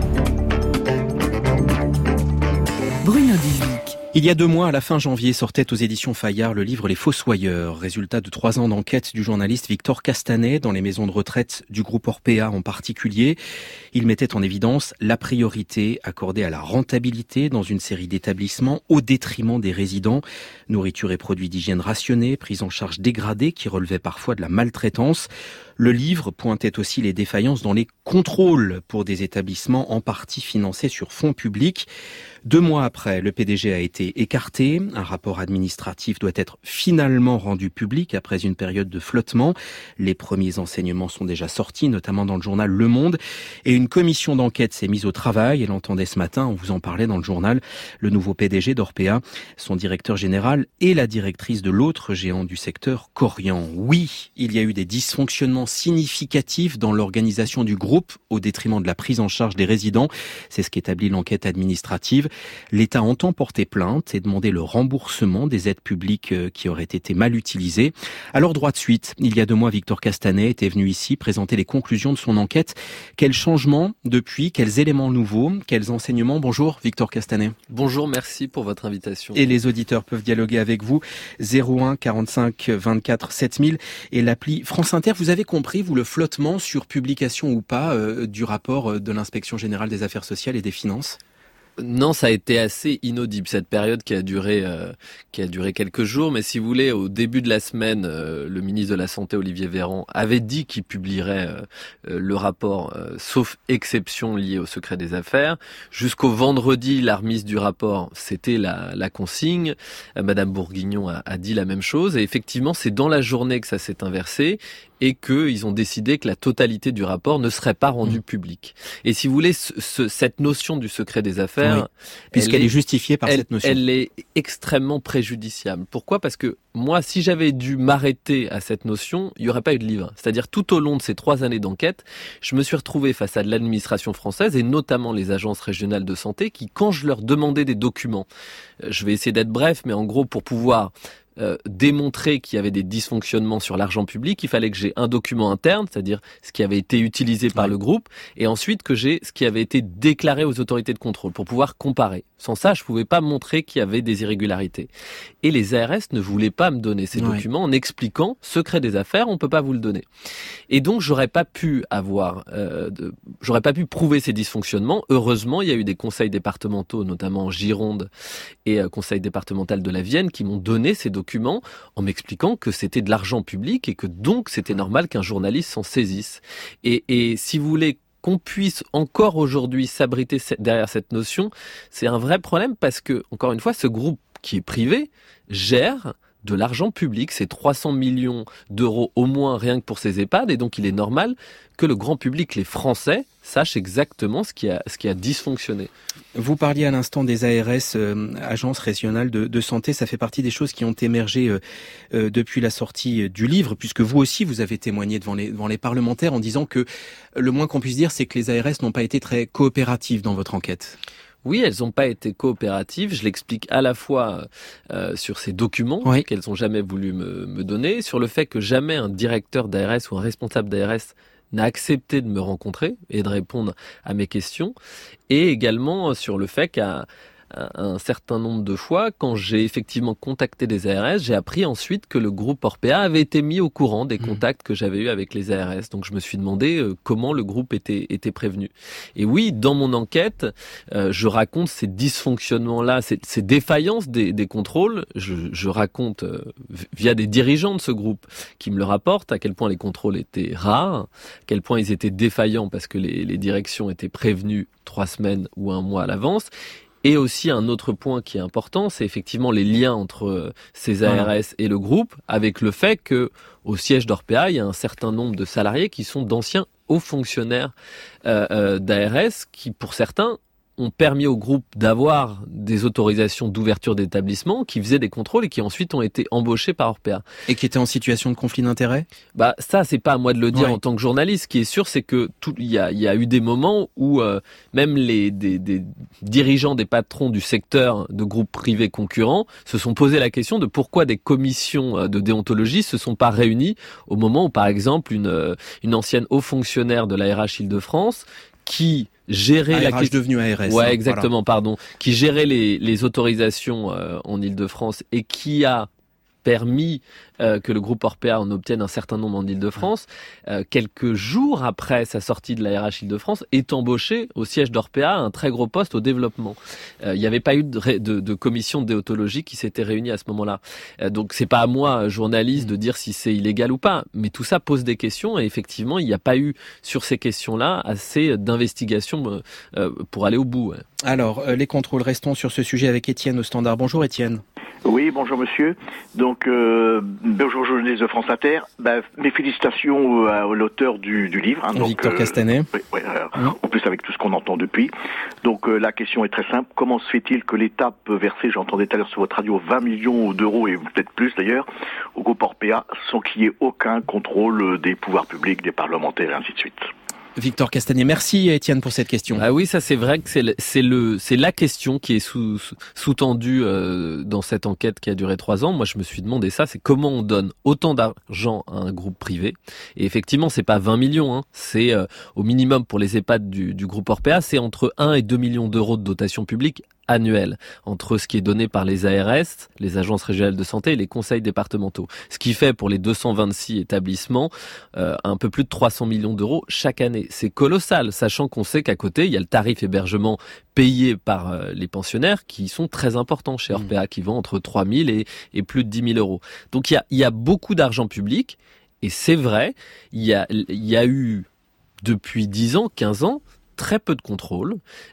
Bruno Duvic. Il y a 2 mois, à la fin janvier, sortait aux éditions Fayard le livre Les Fossoyeurs, résultat de 3 ans d'enquête du journaliste Victor Castanet dans les maisons de retraite du groupe Orpea en particulier. Il mettait en évidence la priorité accordée à la rentabilité dans une série d'établissements au détriment des résidents. Nourriture et produits d'hygiène rationnés, prise en charge dégradée qui relevait parfois de la maltraitance. Le livre pointait aussi les défaillances dans les contrôles pour des établissements en partie financés sur fonds publics. 2 mois après, le PDG a été écarté. Un rapport administratif doit être finalement rendu public après une période de flottement. Les premiers enseignements sont déjà sortis, notamment dans le journal Le Monde. Et une commission d'enquête s'est mise au travail. Elle entendait ce matin, on vous en parlait dans le journal, le nouveau PDG d'Orpea, son directeur général et la directrice de l'autre géant du secteur, Corian. Oui, il y a eu des dysfonctionnements significatifs dans l'organisation du groupe au détriment de la prise en charge des résidents. C'est ce qu'établit l'enquête administrative. L'État entend porter plainte et demander le remboursement des aides publiques qui auraient été mal utilisées. Alors droit de suite, il y a 2 mois, Victor Castanet était venu ici présenter les conclusions de son enquête. Quels changements depuis, quels éléments nouveaux, quels enseignements? Bonjour Victor Castanet. Bonjour, merci pour votre invitation. Et les auditeurs peuvent dialoguer avec vous. 01 45 24 7000 et l'appli France Inter. Vous avez compris, vous, le flottement sur publication ou pas du rapport de l'Inspection Générale des Affaires Sociales et des Finances? Non, ça a été assez inaudible, cette période qui a duré quelques jours. Mais si vous voulez, au début de la semaine, le ministre de la Santé, Olivier Véran, avait dit qu'il publierait le rapport, sauf exception liée au secret des affaires. Jusqu'au vendredi, la remise du rapport, c'était la consigne. Madame Bourguignon a dit la même chose. Et effectivement, c'est dans la journée que ça s'est inversé et qu'ils ont décidé que la totalité du rapport ne serait pas rendue publique. Et si vous voulez, cette notion du secret des affaires, oui, puisqu'elle est justifiée par cette notion. Elle est extrêmement préjudiciable. Pourquoi ? Parce que moi, si j'avais dû m'arrêter à cette notion, il n'y aurait pas eu de livre. C'est-à-dire, tout au long de ces 3 années d'enquête, je me suis retrouvé face à l'administration française et notamment les agences régionales de santé qui, quand je leur demandais des documents, je vais essayer d'être bref, mais en gros, pour pouvoir démontrer qu'il y avait des dysfonctionnements sur l'argent public, il fallait que j'ai un document interne, c'est-à-dire ce qui avait été utilisé par le groupe, et ensuite que j'ai ce qui avait été déclaré aux autorités de contrôle pour pouvoir comparer. Sans ça, je pouvais pas montrer qu'il y avait des irrégularités. Et les ARS ne voulaient pas me donner ces documents en expliquant secret des affaires, on peut pas vous le donner. Et donc j'aurais pas pu prouver ces dysfonctionnements. Heureusement, il y a eu des conseils départementaux, notamment en Gironde et conseil départemental de la Vienne, qui m'ont donné ces documents document en m'expliquant que c'était de l'argent public et que donc c'était normal qu'un journaliste s'en saisisse. Et si vous voulez qu'on puisse encore aujourd'hui s'abriter derrière cette notion, c'est un vrai problème parce que, encore une fois, ce groupe qui est privé gère de l'argent public, c'est 300 millions d'euros au moins rien que pour ces EHPAD, et donc il est normal que le grand public, les Français, sachent exactement ce qui a dysfonctionné. Vous parliez à l'instant des ARS, Agences régionales de santé, ça fait partie des choses qui ont émergé depuis la sortie du livre, puisque vous aussi vous avez témoigné devant les parlementaires en disant que le moins qu'on puisse dire, c'est que les ARS n'ont pas été très coopératives dans votre enquête. Oui, elles n'ont pas été coopératives. Je l'explique à la fois sur ces documents qu'elles n'ont jamais voulu me donner, sur le fait que jamais un directeur d'ARS ou un responsable d'ARS n'a accepté de me rencontrer et de répondre à mes questions, et également sur le fait qu'à un certain nombre de fois, quand j'ai effectivement contacté des ARS, j'ai appris ensuite que le groupe Orpea avait été mis au courant des contacts que j'avais eus avec les ARS. Donc je me suis demandé comment le groupe était prévenu. Et oui, dans mon enquête, je raconte ces dysfonctionnements-là, ces défaillances des contrôles. Je raconte via des dirigeants de ce groupe qui me le rapportent à quel point les contrôles étaient rares, à quel point ils étaient défaillants parce que les directions étaient prévenues 3 semaines ou 1 mois à l'avance. Et aussi un autre point qui est important, c'est effectivement les liens entre ces ARS et le groupe, avec le fait que au siège d'Orpea, il y a un certain nombre de salariés qui sont d'anciens hauts fonctionnaires d'ARS, qui pour certains ont permis au groupe d'avoir des autorisations d'ouverture d'établissement, qui faisaient des contrôles et qui ensuite ont été embauchés par Orpea. Et qui étaient en situation de conflit d'intérêts ? Ça, c'est pas à moi de le dire en tant que journaliste. Ce qui est sûr, c'est que il y a eu des moments où même des dirigeants, des patrons du secteur de groupes privés concurrents se sont posé la question de pourquoi des commissions de déontologie se sont pas réunies au moment où, par exemple, une ancienne haut fonctionnaire de la RH Île-de-France qui gérer la question devenue ARS. Ouais, exactement, pardon. Qui gérait les autorisations en Île-de-France et qui a permis que le groupe Orpea en obtienne un certain nombre en Île-de-France, quelques jours après sa sortie de la RH Île-de-France, est embauché au siège d'Orpea à un très gros poste au développement. Il n'y avait pas eu de commission de déontologie qui s'était réunie à ce moment-là. Donc c'est pas à moi, journaliste, de dire si c'est illégal ou pas, mais tout ça pose des questions et effectivement, il n'y a pas eu sur ces questions-là assez d'investigation pour aller au bout. Ouais. Alors, les contrôles, restons sur ce sujet avec Étienne au Standard. Bonjour Étienne. Oui, bonjour monsieur. Donc, bonjour journaliste de France Inter. Mes félicitations à l'auteur du livre. Victor Castanet. Oui, en plus avec tout ce qu'on entend depuis. Donc la question est très simple. Comment se fait-il que l'État peut verser, j'entendais tout à l'heure sur votre radio, 20 millions d'euros, et peut-être plus d'ailleurs, au groupe Orpea, sans qu'il y ait aucun contrôle des pouvoirs publics, des parlementaires et ainsi de suite? Victor Castanet, merci Étienne pour cette question. Ah oui, ça c'est vrai que c'est la question qui est sous-tendue dans cette enquête qui a duré 3 ans. Moi je me suis demandé ça, c'est comment on donne autant d'argent à un groupe privé. Et effectivement c'est pas 20 millions, c'est au minimum pour les EHPAD du groupe Orpea, c'est entre 1 et 2 millions d'euros de dotation publique annuel entre ce qui est donné par les ARS, les agences régionales de santé et les conseils départementaux. Ce qui fait pour les 226 établissements un peu plus de 300 millions d'euros chaque année. C'est colossal, sachant qu'on sait qu'à côté, il y a le tarif hébergement payé par les pensionnaires qui sont très importants chez Orpea, qui vont entre 3 000 et plus de 10 000 euros. Donc il y a beaucoup d'argent public et c'est vrai, il y a eu depuis 10 ans, 15 ans, très peu de contrôle,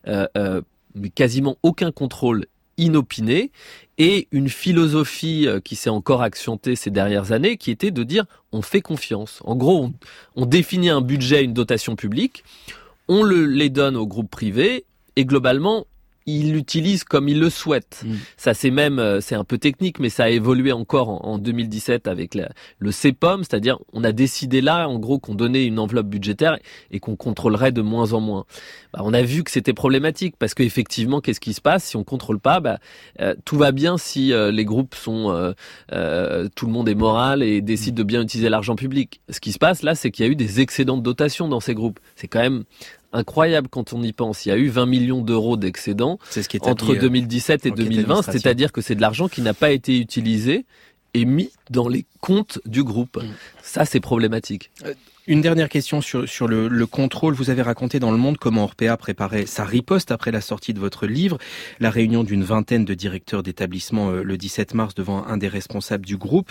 mais quasiment aucun contrôle inopiné, et une philosophie qui s'est encore accentuée ces dernières années, qui était de dire on fait confiance. En gros, on définit un budget, une dotation publique, on les donne au groupe privé, et globalement, ils l'utilisent comme ils le souhaitent. Ça c'est un peu technique, mais ça a évolué encore en 2017 avec le CEPOM, c'est-à-dire on a décidé là, en gros, qu'on donnait une enveloppe budgétaire et qu'on contrôlerait de moins en moins. On a vu que c'était problématique parce qu'effectivement, qu'est-ce qui se passe si on contrôle pas ? Tout va bien si les groupes sont, tout le monde est moral et décide de bien utiliser l'argent public. Ce qui se passe là, c'est qu'il y a eu des excédents de dotation dans ces groupes. C'est quand même incroyable quand on y pense. Il y a eu 20 millions d'euros d'excédents entre 2017 et 2020, c'est-à-dire que c'est de l'argent qui n'a pas été utilisé et mis dans les comptes du groupe. Ça, c'est problématique. Une dernière question sur le contrôle. Vous avez raconté dans Le Monde comment Orpea préparait sa riposte après la sortie de votre livre. La réunion d'une vingtaine de directeurs d'établissement le 17 mars devant un des responsables du groupe.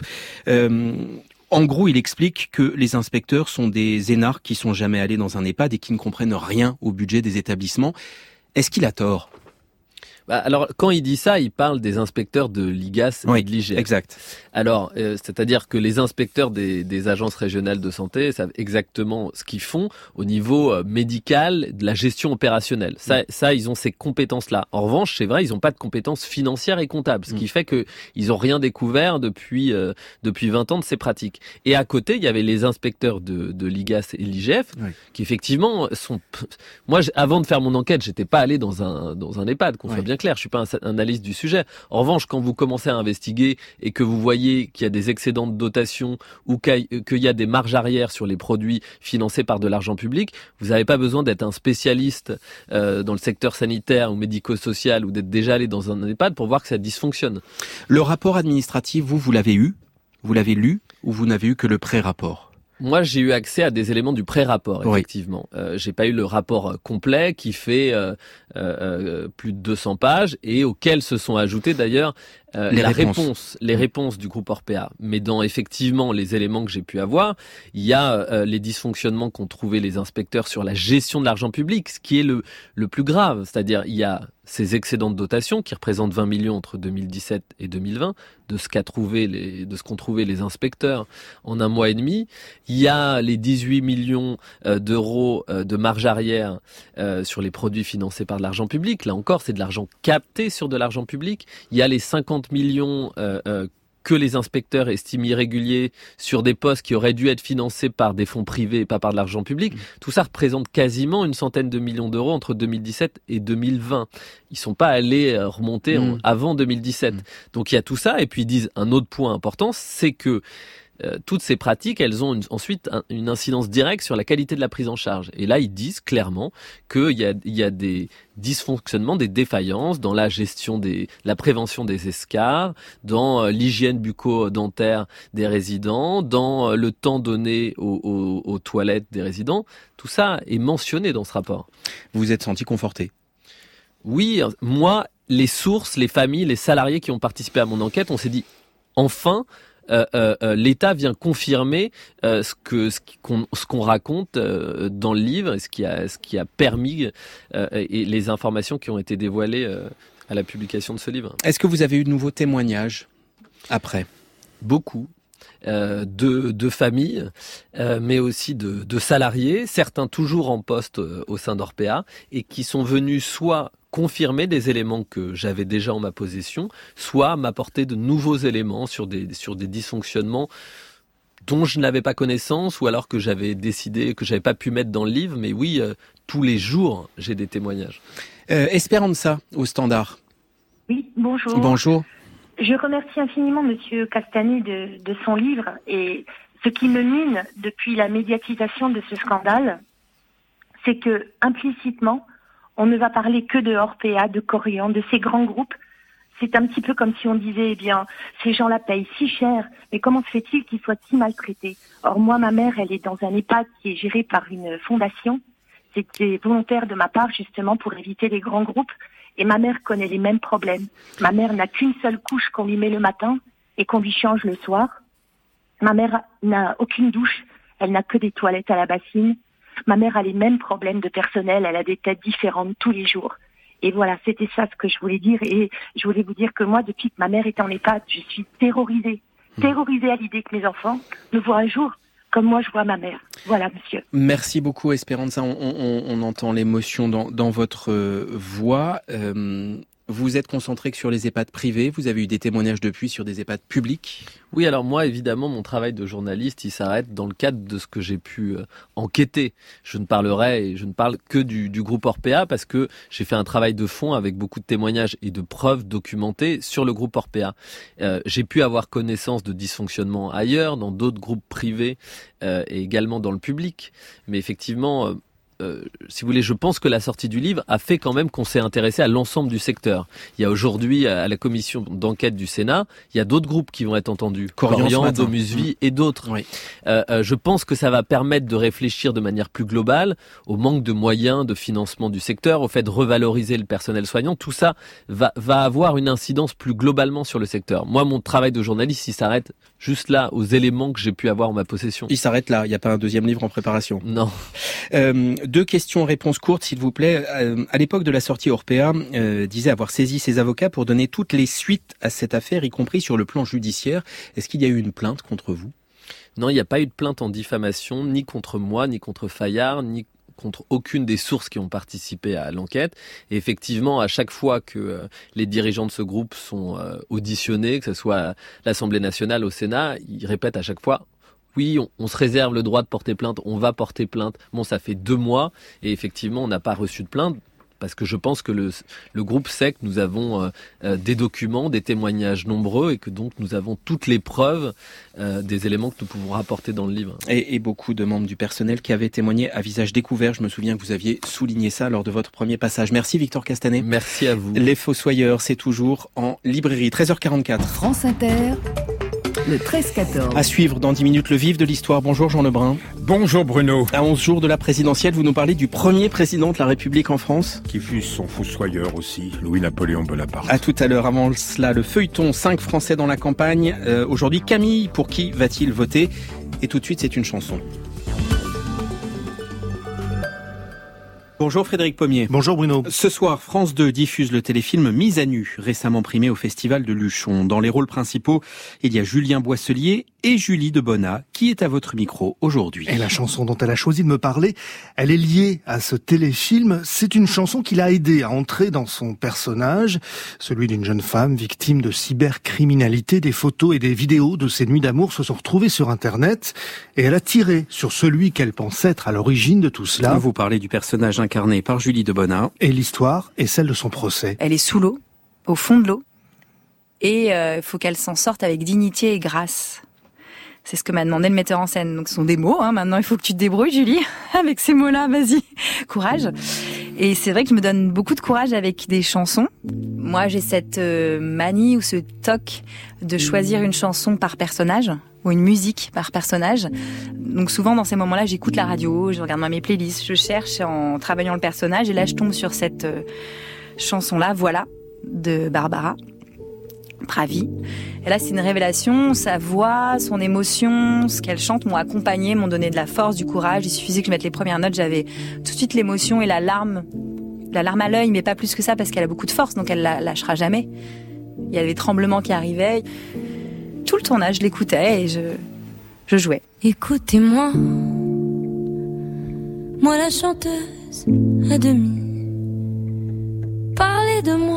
En gros, il explique que les inspecteurs sont des énarques qui sont jamais allés dans un EHPAD et qui ne comprennent rien au budget des établissements. Est-ce qu'il a tort ? Alors, quand il dit ça, il parle des inspecteurs de l'IGAS et de l'IGF. Exact. Alors, c'est-à-dire que les inspecteurs des agences régionales de santé savent exactement ce qu'ils font au niveau médical, de la gestion opérationnelle. Ça, ils ont ces compétences-là. En revanche, c'est vrai, ils n'ont pas de compétences financières et comptables, ce qui fait que ils ont rien découvert depuis 20 ans de ces pratiques. Et à côté, il y avait les inspecteurs de l'IGAS et l'IGF, qui effectivement sont. Moi, avant de faire mon enquête, j'étais pas allé dans un EHPAD, qu'on soit bien clair, je suis pas un analyste du sujet. En revanche, quand vous commencez à investiguer et que vous voyez qu'il y a des excédents de dotation ou qu'il y a des marges arrière sur les produits financés par de l'argent public, vous n'avez pas besoin d'être un spécialiste dans le secteur sanitaire ou médico-social ou d'être déjà allé dans un EHPAD pour voir que ça dysfonctionne. Le rapport administratif, vous l'avez eu ? Vous l'avez lu ou vous n'avez eu que le pré-rapport ? Moi, j'ai eu accès à des éléments du pré-rapport, effectivement. J'ai pas eu le rapport complet qui fait plus de 200 pages et auquel se sont ajoutées d'ailleurs les réponses du groupe Orpea. Mais dans effectivement les éléments que j'ai pu avoir, il y a les dysfonctionnements qu'ont trouvé les inspecteurs sur la gestion de l'argent public, ce qui est le plus grave. C'est-à-dire, il y a ces excédents de dotation qui représentent 20 millions entre 2017 et 2020, de ce qu'ont trouvé les inspecteurs en un mois et demi. Il y a les 18 millions d'euros de marge arrière sur les produits financés par de l'argent public. Là encore, c'est de l'argent capté sur de l'argent public. Il y a les 50 millions que les inspecteurs estiment irréguliers sur des postes qui auraient dû être financés par des fonds privés et pas par de l'argent public. Tout ça représente quasiment une centaine de millions d'euros entre 2017 et 2020. Ils sont pas allés remonter avant 2017. Donc il y a tout ça. Et puis ils disent un autre point important, c'est que toutes ces pratiques, elles ont ensuite une incidence directe sur la qualité de la prise en charge. Et là, ils disent clairement qu'il y a des dysfonctionnements, des défaillances dans la gestion la prévention des escarres, dans l'hygiène bucco-dentaire des résidents, dans le temps donné aux toilettes des résidents. Tout ça est mentionné dans ce rapport. Vous vous êtes senti conforté ? Oui, moi, les sources, les familles, les salariés qui ont participé à mon enquête, on s'est dit, enfin, l'État vient confirmer ce qu'on raconte dans le livre, ce qui a permis et les informations qui ont été dévoilées à la publication de ce livre. Est-ce que vous avez eu de nouveaux témoignages après ? Beaucoup. De familles, mais aussi de salariés, certains toujours en poste au sein d'Orpea, et qui sont venus soit confirmer des éléments que j'avais déjà en ma possession, soit m'apporter de nouveaux éléments sur des dysfonctionnements dont je n'avais pas connaissance, ou alors que j'avais décidé, que j'avais pas pu mettre dans le livre. Mais oui, tous les jours, j'ai des témoignages. Esperanza, au Standard. Oui, bonjour. Bonjour. Je remercie infiniment Monsieur Castagnet de son livre, et ce qui me mine depuis la médiatisation de ce scandale, c'est que implicitement, on ne va parler que de Orpea, de Korian, de ces grands groupes. C'est un petit peu comme si on disait, eh bien, ces gens-là payent si cher, mais comment se fait-il qu'ils soient si maltraités ? Or, moi, ma mère, elle est dans un EHPAD qui est géré par une fondation. C'était volontaire de ma part, justement, pour éviter les grands groupes. Et ma mère connaît les mêmes problèmes. Ma mère n'a qu'une seule couche qu'on lui met le matin et qu'on lui change le soir. Ma mère n'a aucune douche. Elle n'a que des toilettes à la bassine. Ma mère a les mêmes problèmes de personnel. Elle a des têtes différentes tous les jours. Et voilà, c'était ça ce que je voulais dire. Et je voulais vous dire que moi, depuis que ma mère est en EHPAD, je suis terrorisée. Terrorisée à l'idée que mes enfants me voient un jour comme moi je vois ma mère. Voilà, monsieur. Merci beaucoup, Esperanza. On entend l'émotion dans votre voix. Vous êtes concentré que sur les EHPAD privés. Vous avez eu des témoignages depuis sur des EHPAD publics. Oui, alors moi, évidemment, mon travail de journaliste, il s'arrête dans le cadre de ce que j'ai pu enquêter. Je ne parle que du groupe Orpea, parce que j'ai fait un travail de fond avec beaucoup de témoignages et de preuves documentées sur le groupe Orpea. J'ai pu avoir connaissance de dysfonctionnements ailleurs, dans d'autres groupes privés et également dans le public. Mais effectivement, si vous voulez, je pense que la sortie du livre a fait quand même qu'on s'est intéressé à l'ensemble du secteur. Il y a aujourd'hui, à la commission d'enquête du Sénat, il y a d'autres groupes qui vont être entendus. Corian, Domus Vie et d'autres. Oui. Je pense que ça va permettre de réfléchir de manière plus globale au manque de moyens, de financement du secteur, au fait de revaloriser le personnel soignant. Tout ça va avoir une incidence plus globalement sur le secteur. Moi, mon travail de journaliste, il s'arrête juste là, aux éléments que j'ai pu avoir en ma possession. Il s'arrête là, il n'y a pas un deuxième livre en préparation? Non. 2 questions-réponses courtes, s'il vous plaît. À l'époque de la sortie, Orpea disait avoir saisi ses avocats pour donner toutes les suites à cette affaire, y compris sur le plan judiciaire. Est-ce qu'il y a eu une plainte contre vous? Non, il n'y a pas eu de plainte en diffamation, ni contre moi, ni contre Fayard, ni contre aucune des sources qui ont participé à l'enquête. Et effectivement, à chaque fois que les dirigeants de ce groupe sont auditionnés, que ce soit à l'Assemblée nationale, au Sénat, ils répètent à chaque fois: oui, on se réserve le droit de porter plainte, on va porter plainte. Bon, ça fait 2 mois et effectivement, on n'a pas reçu de plainte parce que je pense que le groupe sait que nous avons des documents, des témoignages nombreux et que donc nous avons toutes les preuves des éléments que nous pouvons rapporter dans le livre. Et beaucoup de membres du personnel qui avaient témoigné à visage découvert. Je me souviens que vous aviez souligné ça lors de votre premier passage. Merci Victor Castanet. Merci à vous. Les Fossoyeurs, c'est toujours en librairie. 13h44. France Inter. Le 13-14. À suivre dans 10 minutes le vif de l'histoire. Bonjour Jean Lebrun. Bonjour Bruno. À 11 jours de la présidentielle, vous nous parlez du premier président de la République en France. Qui fut son fossoyeur aussi, Louis-Napoléon Bonaparte. À tout à l'heure. Avant cela, le feuilleton 5 Français dans la campagne. Aujourd'hui, Camille, pour qui va-t-il voter? Et tout de suite, c'est une chanson. Bonjour Frédéric Pommier. Bonjour Bruno. Ce soir, France 2 diffuse le téléfilm Mise à nu, récemment primé au Festival de Luchon. Dans les rôles principaux, il y a Julien Boisselier et Julie Debona, qui est à votre micro aujourd'hui. Et la chanson dont elle a choisi de me parler, elle est liée à ce téléfilm. C'est une chanson qui l'a aidée à entrer dans son personnage, celui d'une jeune femme victime de cybercriminalité. Des photos et des vidéos de ses nuits d'amour se sont retrouvées sur Internet et elle a tiré sur celui qu'elle pense être à l'origine de tout cela. Vous parlez du personnage incarné par Julie Debona. Et l'histoire est celle de son procès. Elle est sous l'eau, au fond de l'eau, et il faut qu'elle s'en sorte avec dignité et grâce. C'est ce que m'a demandé le metteur en scène. Donc ce sont des mots, maintenant il faut que tu te débrouilles Julie, avec ces mots-là, vas-y, courage. Et c'est vrai que je me donne beaucoup de courage avec des chansons. Moi j'ai cette manie ou ce toc de choisir une chanson par personnage, ou une musique par personnage. Donc souvent dans ces moments-là, j'écoute la radio, je regarde mes playlists, je cherche en travaillant le personnage, et là je tombe sur cette chanson-là, Voilà, de Barbara Pravi. Et là c'est une révélation, sa voix, son émotion, ce qu'elle chante m'ont accompagnée, m'ont donné de la force, du courage. Il suffisait que je mette les premières notes, j'avais tout de suite l'émotion et la larme à l'œil, mais pas plus que ça parce qu'elle a beaucoup de force, donc elle la lâchera jamais. Il y avait des tremblements qui arrivaient. Tout le tournage, je l'écoutais et je jouais. Écoutez-moi, moi la chanteuse à demi. Parlez de moi,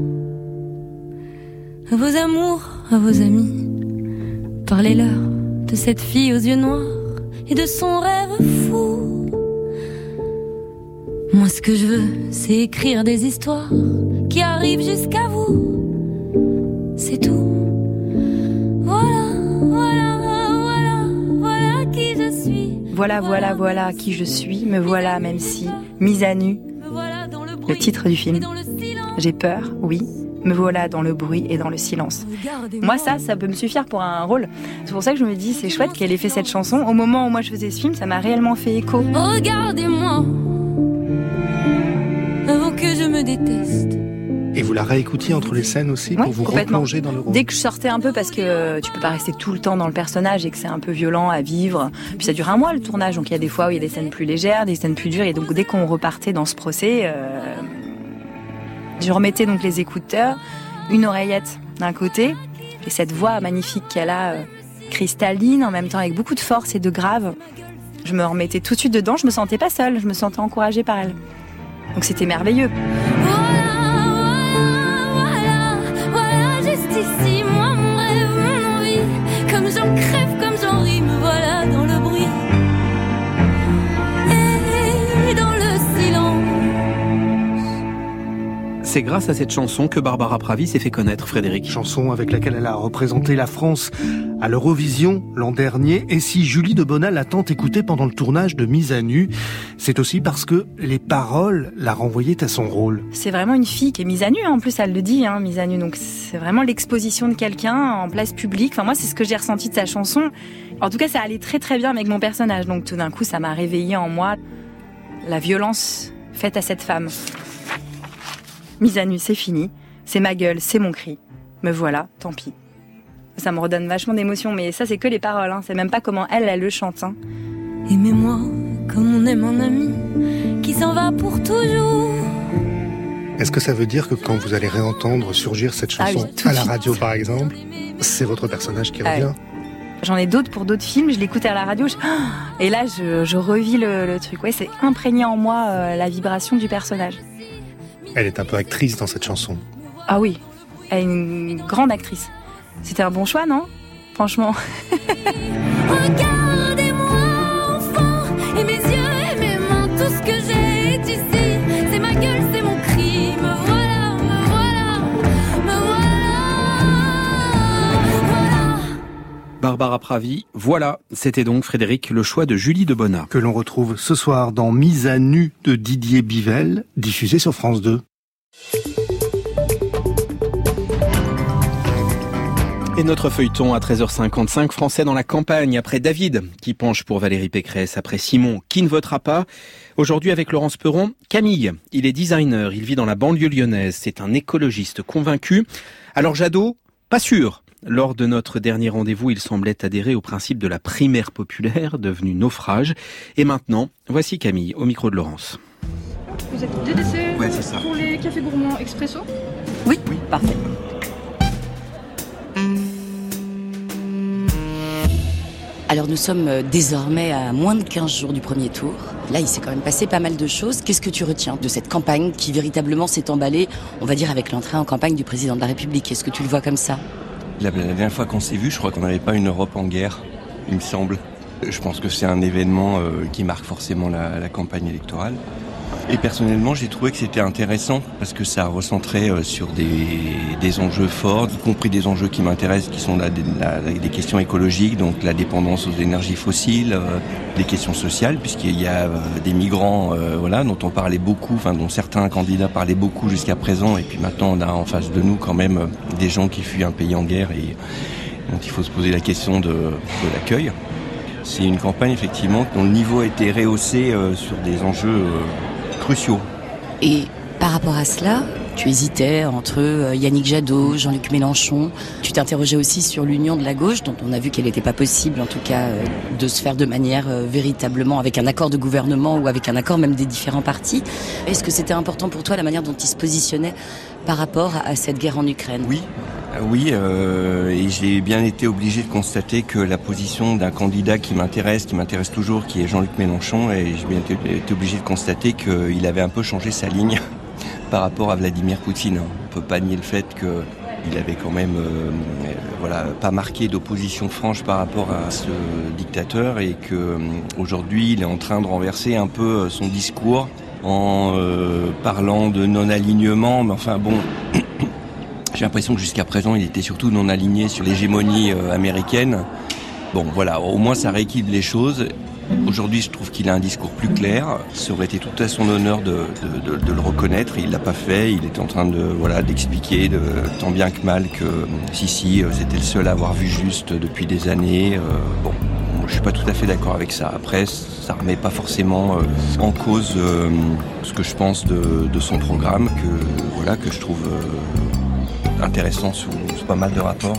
à vos amours, à vos amis. Parlez-leur de cette fille aux yeux noirs et de son rêve fou. Moi ce que je veux, c'est écrire des histoires qui arrivent jusqu'à vous. C'est tout. Voilà qui je suis, me voilà même si, mise à nu, le titre du film. J'ai peur, oui, me voilà dans le bruit et dans le silence. Moi ça peut me suffire pour un rôle. C'est pour ça que je me dis, c'est chouette qu'elle ait fait cette chanson. Au moment où moi je faisais ce film, ça m'a réellement fait écho. Regardez-moi, avant que je me déteste. Et vous la réécoutiez entre les scènes aussi pour vous replonger dans le rôle? Dès que je sortais un peu, parce que tu peux pas rester tout le temps dans le personnage et que c'est un peu violent à vivre. Puis ça dure 1 mois le tournage, donc il y a des fois où il y a des scènes plus légères, des scènes plus dures. Et donc dès qu'on repartait dans ce procès, je remettais donc les écouteurs, une oreillette d'un côté, et cette voix magnifique qu'elle a, cristalline, en même temps avec beaucoup de force et de grave. Je me remettais tout de suite dedans, je me sentais pas seule, je me sentais encouragée par elle. Donc c'était merveilleux. Ici, moi, mon rêve, mon envie, comme j'en crève, comme j'en ris, me voilà dans le bruit et dans le silence. C'est c'est grâce à cette chanson que Barbara Pravi s'est fait connaître, Frédéric. Chanson avec laquelle elle a représenté la France à l'Eurovision l'an dernier. Et si Julie de Bonnat l'a tant écoutée pendant le tournage de Mise à nu, c'est aussi parce que les paroles la renvoyaient à son rôle. C'est vraiment une fille qui est mise à nu, en plus elle le dit, mise à nu. Donc c'est vraiment l'exposition de quelqu'un en place publique. Enfin moi c'est ce que j'ai ressenti de sa chanson. En tout cas ça allait très très bien avec mon personnage. Donc tout d'un coup ça m'a réveillé en moi la violence faite à cette femme. Mise à nu, c'est fini. C'est ma gueule, c'est mon cri. Me voilà, tant pis. Ça me redonne vachement d'émotion, mais ça, c'est que les paroles. C'est même pas comment elle le chante. Aimez-moi comme on aime un ami qui s'en va pour toujours. Est-ce que ça veut dire que quand vous allez réentendre surgir cette chanson à la radio, par exemple, c'est votre personnage qui revient ? J'en ai d'autres pour d'autres films, je l'écoute à la radio, et là, je revis le truc. Ouais, c'est imprégné en moi la vibration du personnage. Elle est un peu actrice dans cette chanson. Ah oui, elle est une grande actrice. C'était un bon choix, non ? Franchement. Regardez-moi, enfant, et mes yeux, et mes mains, tout ce que j'ai est ici. C'est ma gueule, c'est mon cri. Me voilà, me voilà, me voilà. Barbara Pravi, voilà, c'était donc Frédéric, le choix de Julie de Bonnat. Que l'on retrouve ce soir dans Mise à nu de Didier Bivelle, diffusé sur France 2. Et notre feuilleton à 13h55, Français dans la campagne, après David qui penche pour Valérie Pécresse, après Simon qui ne votera pas. Aujourd'hui avec Laurence Perron, Camille, il est designer, il vit dans la banlieue lyonnaise, c'est un écologiste convaincu. Alors Jadot, pas sûr. Lors de notre dernier rendez-vous, il semblait adhérer au principe de la primaire populaire, devenu naufrage. Et maintenant, voici Camille, au micro de Laurence. Vous êtes DDC c'est ça. Pour les cafés gourmands expresso ? Oui, parfait. Alors nous sommes désormais à moins de 15 jours du premier tour. Là, il s'est quand même passé pas mal de choses. Qu'est-ce que tu retiens de cette campagne qui véritablement s'est emballée, on va dire, avec l'entrée en campagne du président de la République ? Est-ce que tu le vois comme ça ? La dernière fois qu'on s'est vu, je crois qu'on n'avait pas une Europe en guerre, il me semble. Je pense que c'est un événement qui marque forcément la campagne électorale. Et personnellement, j'ai trouvé que c'était intéressant parce que ça recentrait sur des enjeux forts, y compris des enjeux qui m'intéressent, qui sont des questions écologiques, donc la dépendance aux énergies fossiles, des questions sociales, puisqu'il y a des migrants dont on parlait beaucoup, dont certains candidats parlaient beaucoup jusqu'à présent, et puis maintenant on a en face de nous quand même des gens qui fuient un pays en guerre, et donc il faut se poser la question de l'accueil. C'est une campagne effectivement dont le niveau a été rehaussé sur des enjeux cruciaux. Et par rapport à cela, tu hésitais entre Yannick Jadot, Jean-Luc Mélenchon. Tu t'interrogeais aussi sur l'union de la gauche, dont on a vu qu'elle n'était pas possible, en tout cas, de se faire de manière véritablement avec un accord de gouvernement ou avec un accord même des différents partis. Est-ce que c'était important pour toi la manière dont il se positionnait par rapport à cette guerre en Ukraine ? Oui, et j'ai bien été obligé de constater que la position d'un candidat qui m'intéresse toujours, qui est Jean-Luc Mélenchon, et j'ai bien été obligé de constater qu'il avait un peu changé sa ligne par rapport à Vladimir Poutine. On peut pas nier le fait qu'il avait quand même pas marqué d'opposition franche par rapport à ce dictateur, et qu'aujourd'hui il est en train de renverser un peu son discours en parlant de non-alignement, mais enfin bon... J'ai l'impression que jusqu'à présent, il était surtout non aligné sur l'hégémonie américaine. Bon, voilà, au moins ça rééquilibre les choses. Aujourd'hui, je trouve qu'il a un discours plus clair. Ça aurait été tout à son honneur de le reconnaître. Il l'a pas fait. Il est en train d'expliquer tant bien que mal que si, c'était le seul à avoir vu juste depuis des années. Bon, je suis pas tout à fait d'accord avec ça. Après, ça remet pas forcément en cause ce que je pense de son programme, que je trouve intéressant sous pas mal de rapports.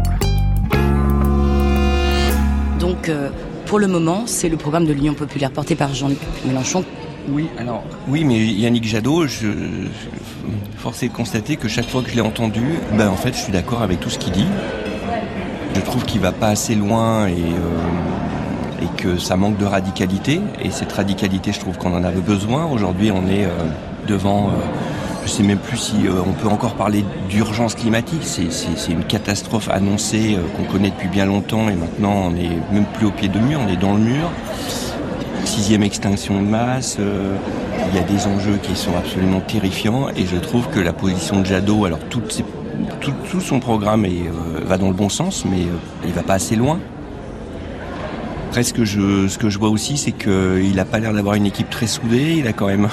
Donc, pour le moment, c'est le programme de l'Union populaire porté par Jean-Luc Mélenchon. Oui, mais Yannick Jadot, force est de constater que chaque fois que je l'ai entendu, en fait, je suis d'accord avec tout ce qu'il dit. Je trouve qu'il va pas assez loin et que ça manque de radicalité. Et cette radicalité, je trouve qu'on en avait besoin. Aujourd'hui, on est devant... je sais même plus si on peut encore parler d'urgence climatique. C'est une catastrophe annoncée qu'on connaît depuis bien longtemps, et maintenant on n'est même plus au pied du mur, on est dans le mur. 6e extinction de masse, il y a des enjeux qui sont absolument terrifiants et je trouve que la position de Jadot, alors tout son programme va dans le bon sens, mais il va pas assez loin. Après, ce que je vois aussi, c'est qu'il n'a pas l'air d'avoir une équipe très soudée. Il a quand même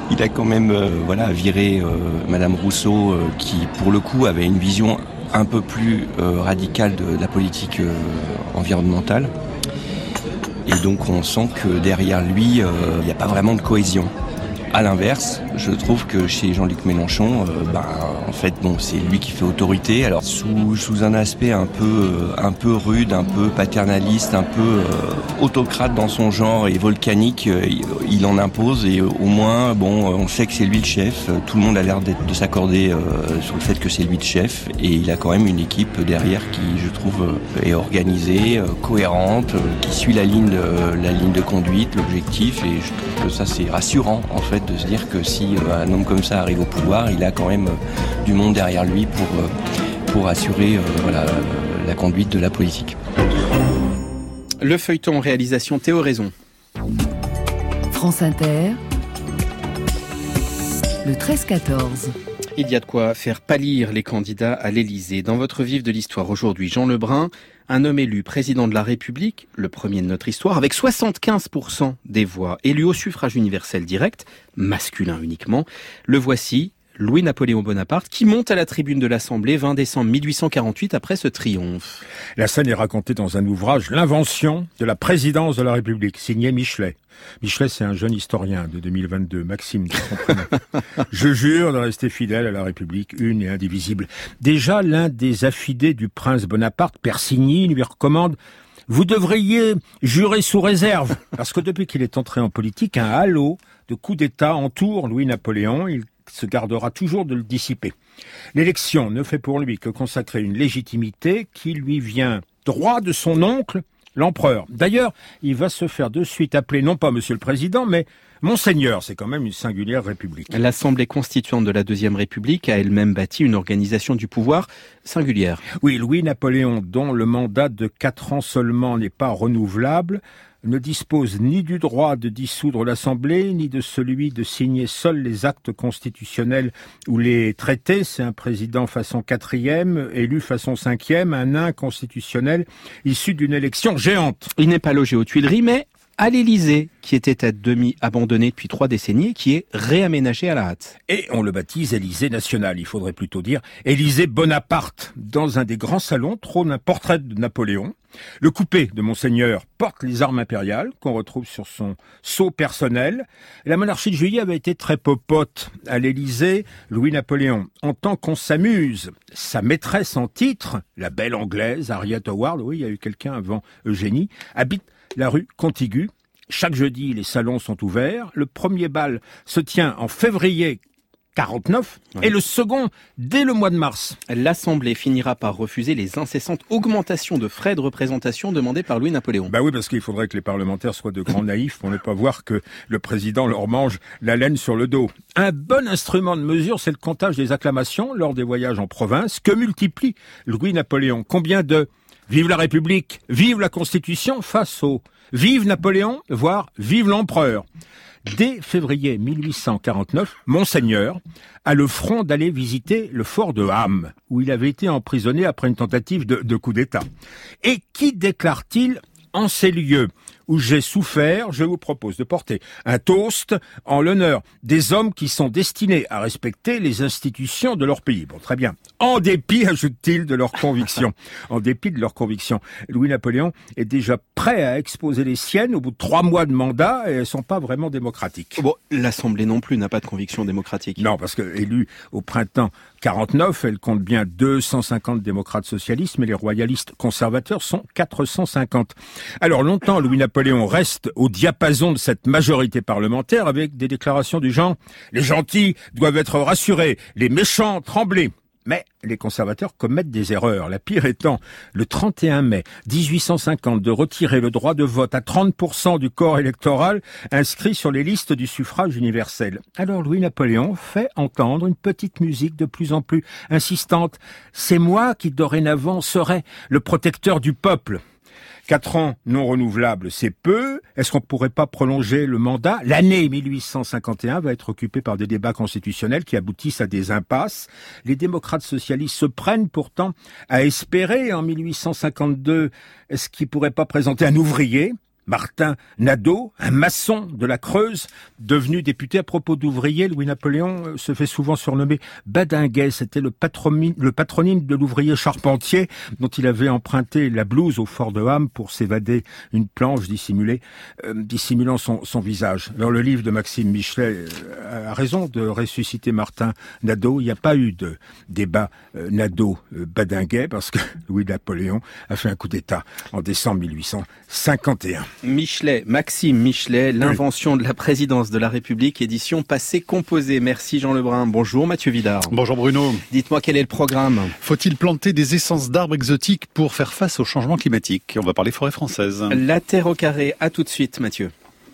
viré Madame Rousseau, qui pour le coup avait une vision un peu plus radicale de la politique environnementale. Et donc on sent que derrière lui, il n'y a pas vraiment de cohésion. À l'inverse, je trouve que chez Jean-Luc Mélenchon, c'est lui qui fait autorité. Alors sous un aspect un peu rude, un peu paternaliste, un peu autocrate dans son genre et volcanique, il en impose et au moins, on sait que c'est lui le chef. Tout le monde a l'air de s'accorder sur le fait que c'est lui le chef et il a quand même une équipe derrière qui, je trouve, est organisée, cohérente, qui suit la ligne de conduite, l'objectif et je trouve que ça c'est rassurant en fait de se dire que si un homme comme ça arrive au pouvoir, il a quand même du monde derrière lui pour assurer la conduite de la politique. Le feuilleton en réalisation Théo Raison. France Inter, le 13-14. Il y a de quoi faire pâlir les candidats à l'Élysée. Dans votre vif de l'histoire aujourd'hui, Jean Lebrun, un homme élu président de la République, le premier de notre histoire, avec 75% des voix élues au suffrage universel direct, masculin uniquement. Le voici, Louis-Napoléon Bonaparte, qui monte à la tribune de l'Assemblée 20 décembre 1848 après ce triomphe. La scène est racontée dans un ouvrage, L'invention de la présidence de la République, signé Michelet. Michelet, c'est un jeune historien de 2022, Maxime de son prénom. Je jure de rester fidèle à la République, une et indivisible. Déjà, l'un des affidés du prince Bonaparte, Persigny, lui recommande « Vous devriez jurer sous réserve », parce que depuis qu'il est entré en politique, un halo de coups d'État entoure Louis-Napoléon. Il se gardera toujours de le dissiper. L'élection ne fait pour lui que consacrer une légitimité qui lui vient droit de son oncle, l'empereur. D'ailleurs, il va se faire de suite appeler non pas Monsieur le Président, mais Monseigneur. C'est quand même une singulière république. L'Assemblée constituante de la Deuxième République a elle-même bâti une organisation du pouvoir singulière. Oui, Louis-Napoléon, dont le mandat de 4 ans seulement n'est pas renouvelable, ne dispose ni du droit de dissoudre l'Assemblée, ni de celui de signer seuls les actes constitutionnels ou les traités. C'est un président façon 4e, élu façon 5e, un nain constitutionnel issu d'une élection géante. Il n'est pas logé aux Tuileries, mais à l'Élysée, qui était à demi abandonné depuis 3 décennies et qui est réaménagé à la hâte. Et on le baptise Élysée national, il faudrait plutôt dire Élysée Bonaparte. Dans un des grands salons trône un portrait de Napoléon. Le coupé de Monseigneur porte les armes impériales qu'on retrouve sur son sceau personnel. La monarchie de Juillet avait été très popote. À l'Élysée, Louis-Napoléon entend qu'on s'amuse. Sa maîtresse en titre, la belle anglaise, Harriet Howard, oui, il y a eu quelqu'un avant Eugénie, habite la rue contiguë. Chaque jeudi, les salons sont ouverts. Le premier bal se tient en février 49 et le second dès le mois de mars. L'Assemblée finira par refuser les incessantes augmentations de frais de représentation demandées par Louis-Napoléon. Bah oui, parce qu'il faudrait que les parlementaires soient de grands naïfs pour ne pas voir que le président leur mange la laine sur le dos. Un bon instrument de mesure, c'est le comptage des acclamations lors des voyages en province que multiplie Louis-Napoléon. Combien de Vive la République, vive la Constitution face au Vive Napoléon, voire Vive l'Empereur. Dès février 1849, Monseigneur a le front d'aller visiter le fort de Ham, où il avait été emprisonné après une tentative de coup d'État. Et qui déclare-t-il en ces lieux où j'ai souffert, je vous propose de porter un toast en l'honneur des hommes qui sont destinés à respecter les institutions de leur pays. Bon, très bien. En dépit, ajoute-t-il, de leurs convictions. En dépit de leurs convictions. Louis-Napoléon est déjà prêt à exposer les siennes au bout de 3 mois de mandat et elles sont pas vraiment démocratiques. Bon, l'Assemblée non plus n'a pas de conviction démocratique. Non, parce que élue au printemps 49, elle compte bien 250 démocrates socialistes, mais les royalistes conservateurs sont 450. Alors longtemps, Louis-Napoléon reste au diapason de cette majorité parlementaire avec des déclarations du genre « Les gentils doivent être rassurés, les méchants trembler ». Mais les conservateurs commettent des erreurs, la pire étant le 31 mai 1850 de retirer le droit de vote à 30% du corps électoral inscrit sur les listes du suffrage universel. Alors Louis-Napoléon fait entendre une petite musique de plus en plus insistante. « C'est moi qui dorénavant serai le protecteur du peuple ». 4 ans non renouvelables, c'est peu. Est-ce qu'on pourrait pas prolonger le mandat? L'année 1851 va être occupée par des débats constitutionnels qui aboutissent à des impasses. Les démocrates socialistes se prennent pourtant à espérer en 1852, est-ce qu'ils pourraient pas présenter un ouvrier? Martin Nadeau, un maçon de la Creuse, devenu député. À propos d'ouvrier, Louis-Napoléon se fait souvent surnommer Badinguet. C'était le patronyme de l'ouvrier charpentier dont il avait emprunté la blouse au fort de Ham pour s'évader une planche dissimulant son visage. Alors le livre de Maxime Michelet a raison de ressusciter Martin Nadeau. Il n'y a pas eu de débat Nadeau-Badinguet parce que Louis-Napoléon a fait un coup d'État en décembre 1851. Michelet, Maxime Michelet, l'invention de la présidence de la République, édition passé composé. Merci Jean Lebrun. Bonjour Mathieu Vidard. Bonjour Bruno. Dites-moi quel est le programme. Faut-il planter des essences d'arbres exotiques pour faire face au changement climatique? On va parler forêt française. La terre au carré, à tout de suite Mathieu.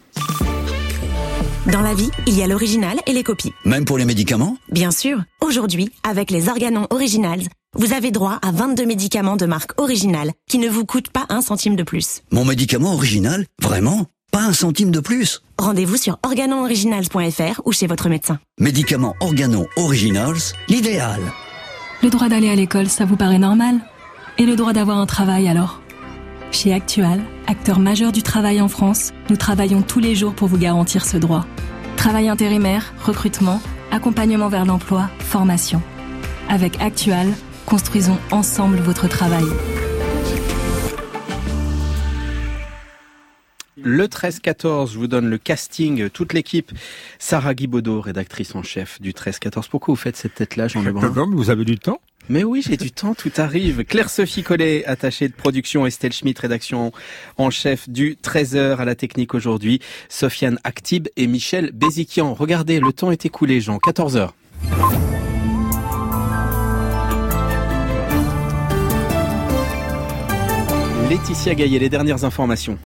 Dans la vie, il y a l'original et les copies. Même pour les médicaments? Bien sûr. Aujourd'hui, avec les Organon Originals, vous avez droit à 22 médicaments de marque originale qui ne vous coûtent pas 1 centime de plus. Mon médicament original? Vraiment? Pas 1 centime de plus? Rendez-vous sur organonoriginals.fr ou chez votre médecin. Médicaments Organon Originals, l'idéal. Le droit d'aller à l'école, ça vous paraît normal? Et le droit d'avoir un travail alors? Chez Actual, acteur majeur du travail en France, nous travaillons tous les jours pour vous garantir ce droit. Travail intérimaire, recrutement, accompagnement vers l'emploi, formation. Avec Actual, construisons ensemble votre travail. Le 13-14, je vous donne le casting, toute l'équipe. Sarah Guibaudot, rédactrice en chef du 13-14. Pourquoi vous faites cette tête-là, Jean Lebrun? Vous avez du temps? Mais oui, j'ai du temps, tout arrive. Claire-Sophie Collet, attachée de production, Estelle Schmitt, rédaction en chef du 13h à la technique aujourd'hui, Sofiane Aktib et Michel Béziquian. Regardez, le temps est écoulé, Jean, 14h. Laetitia Gaillet, les dernières informations.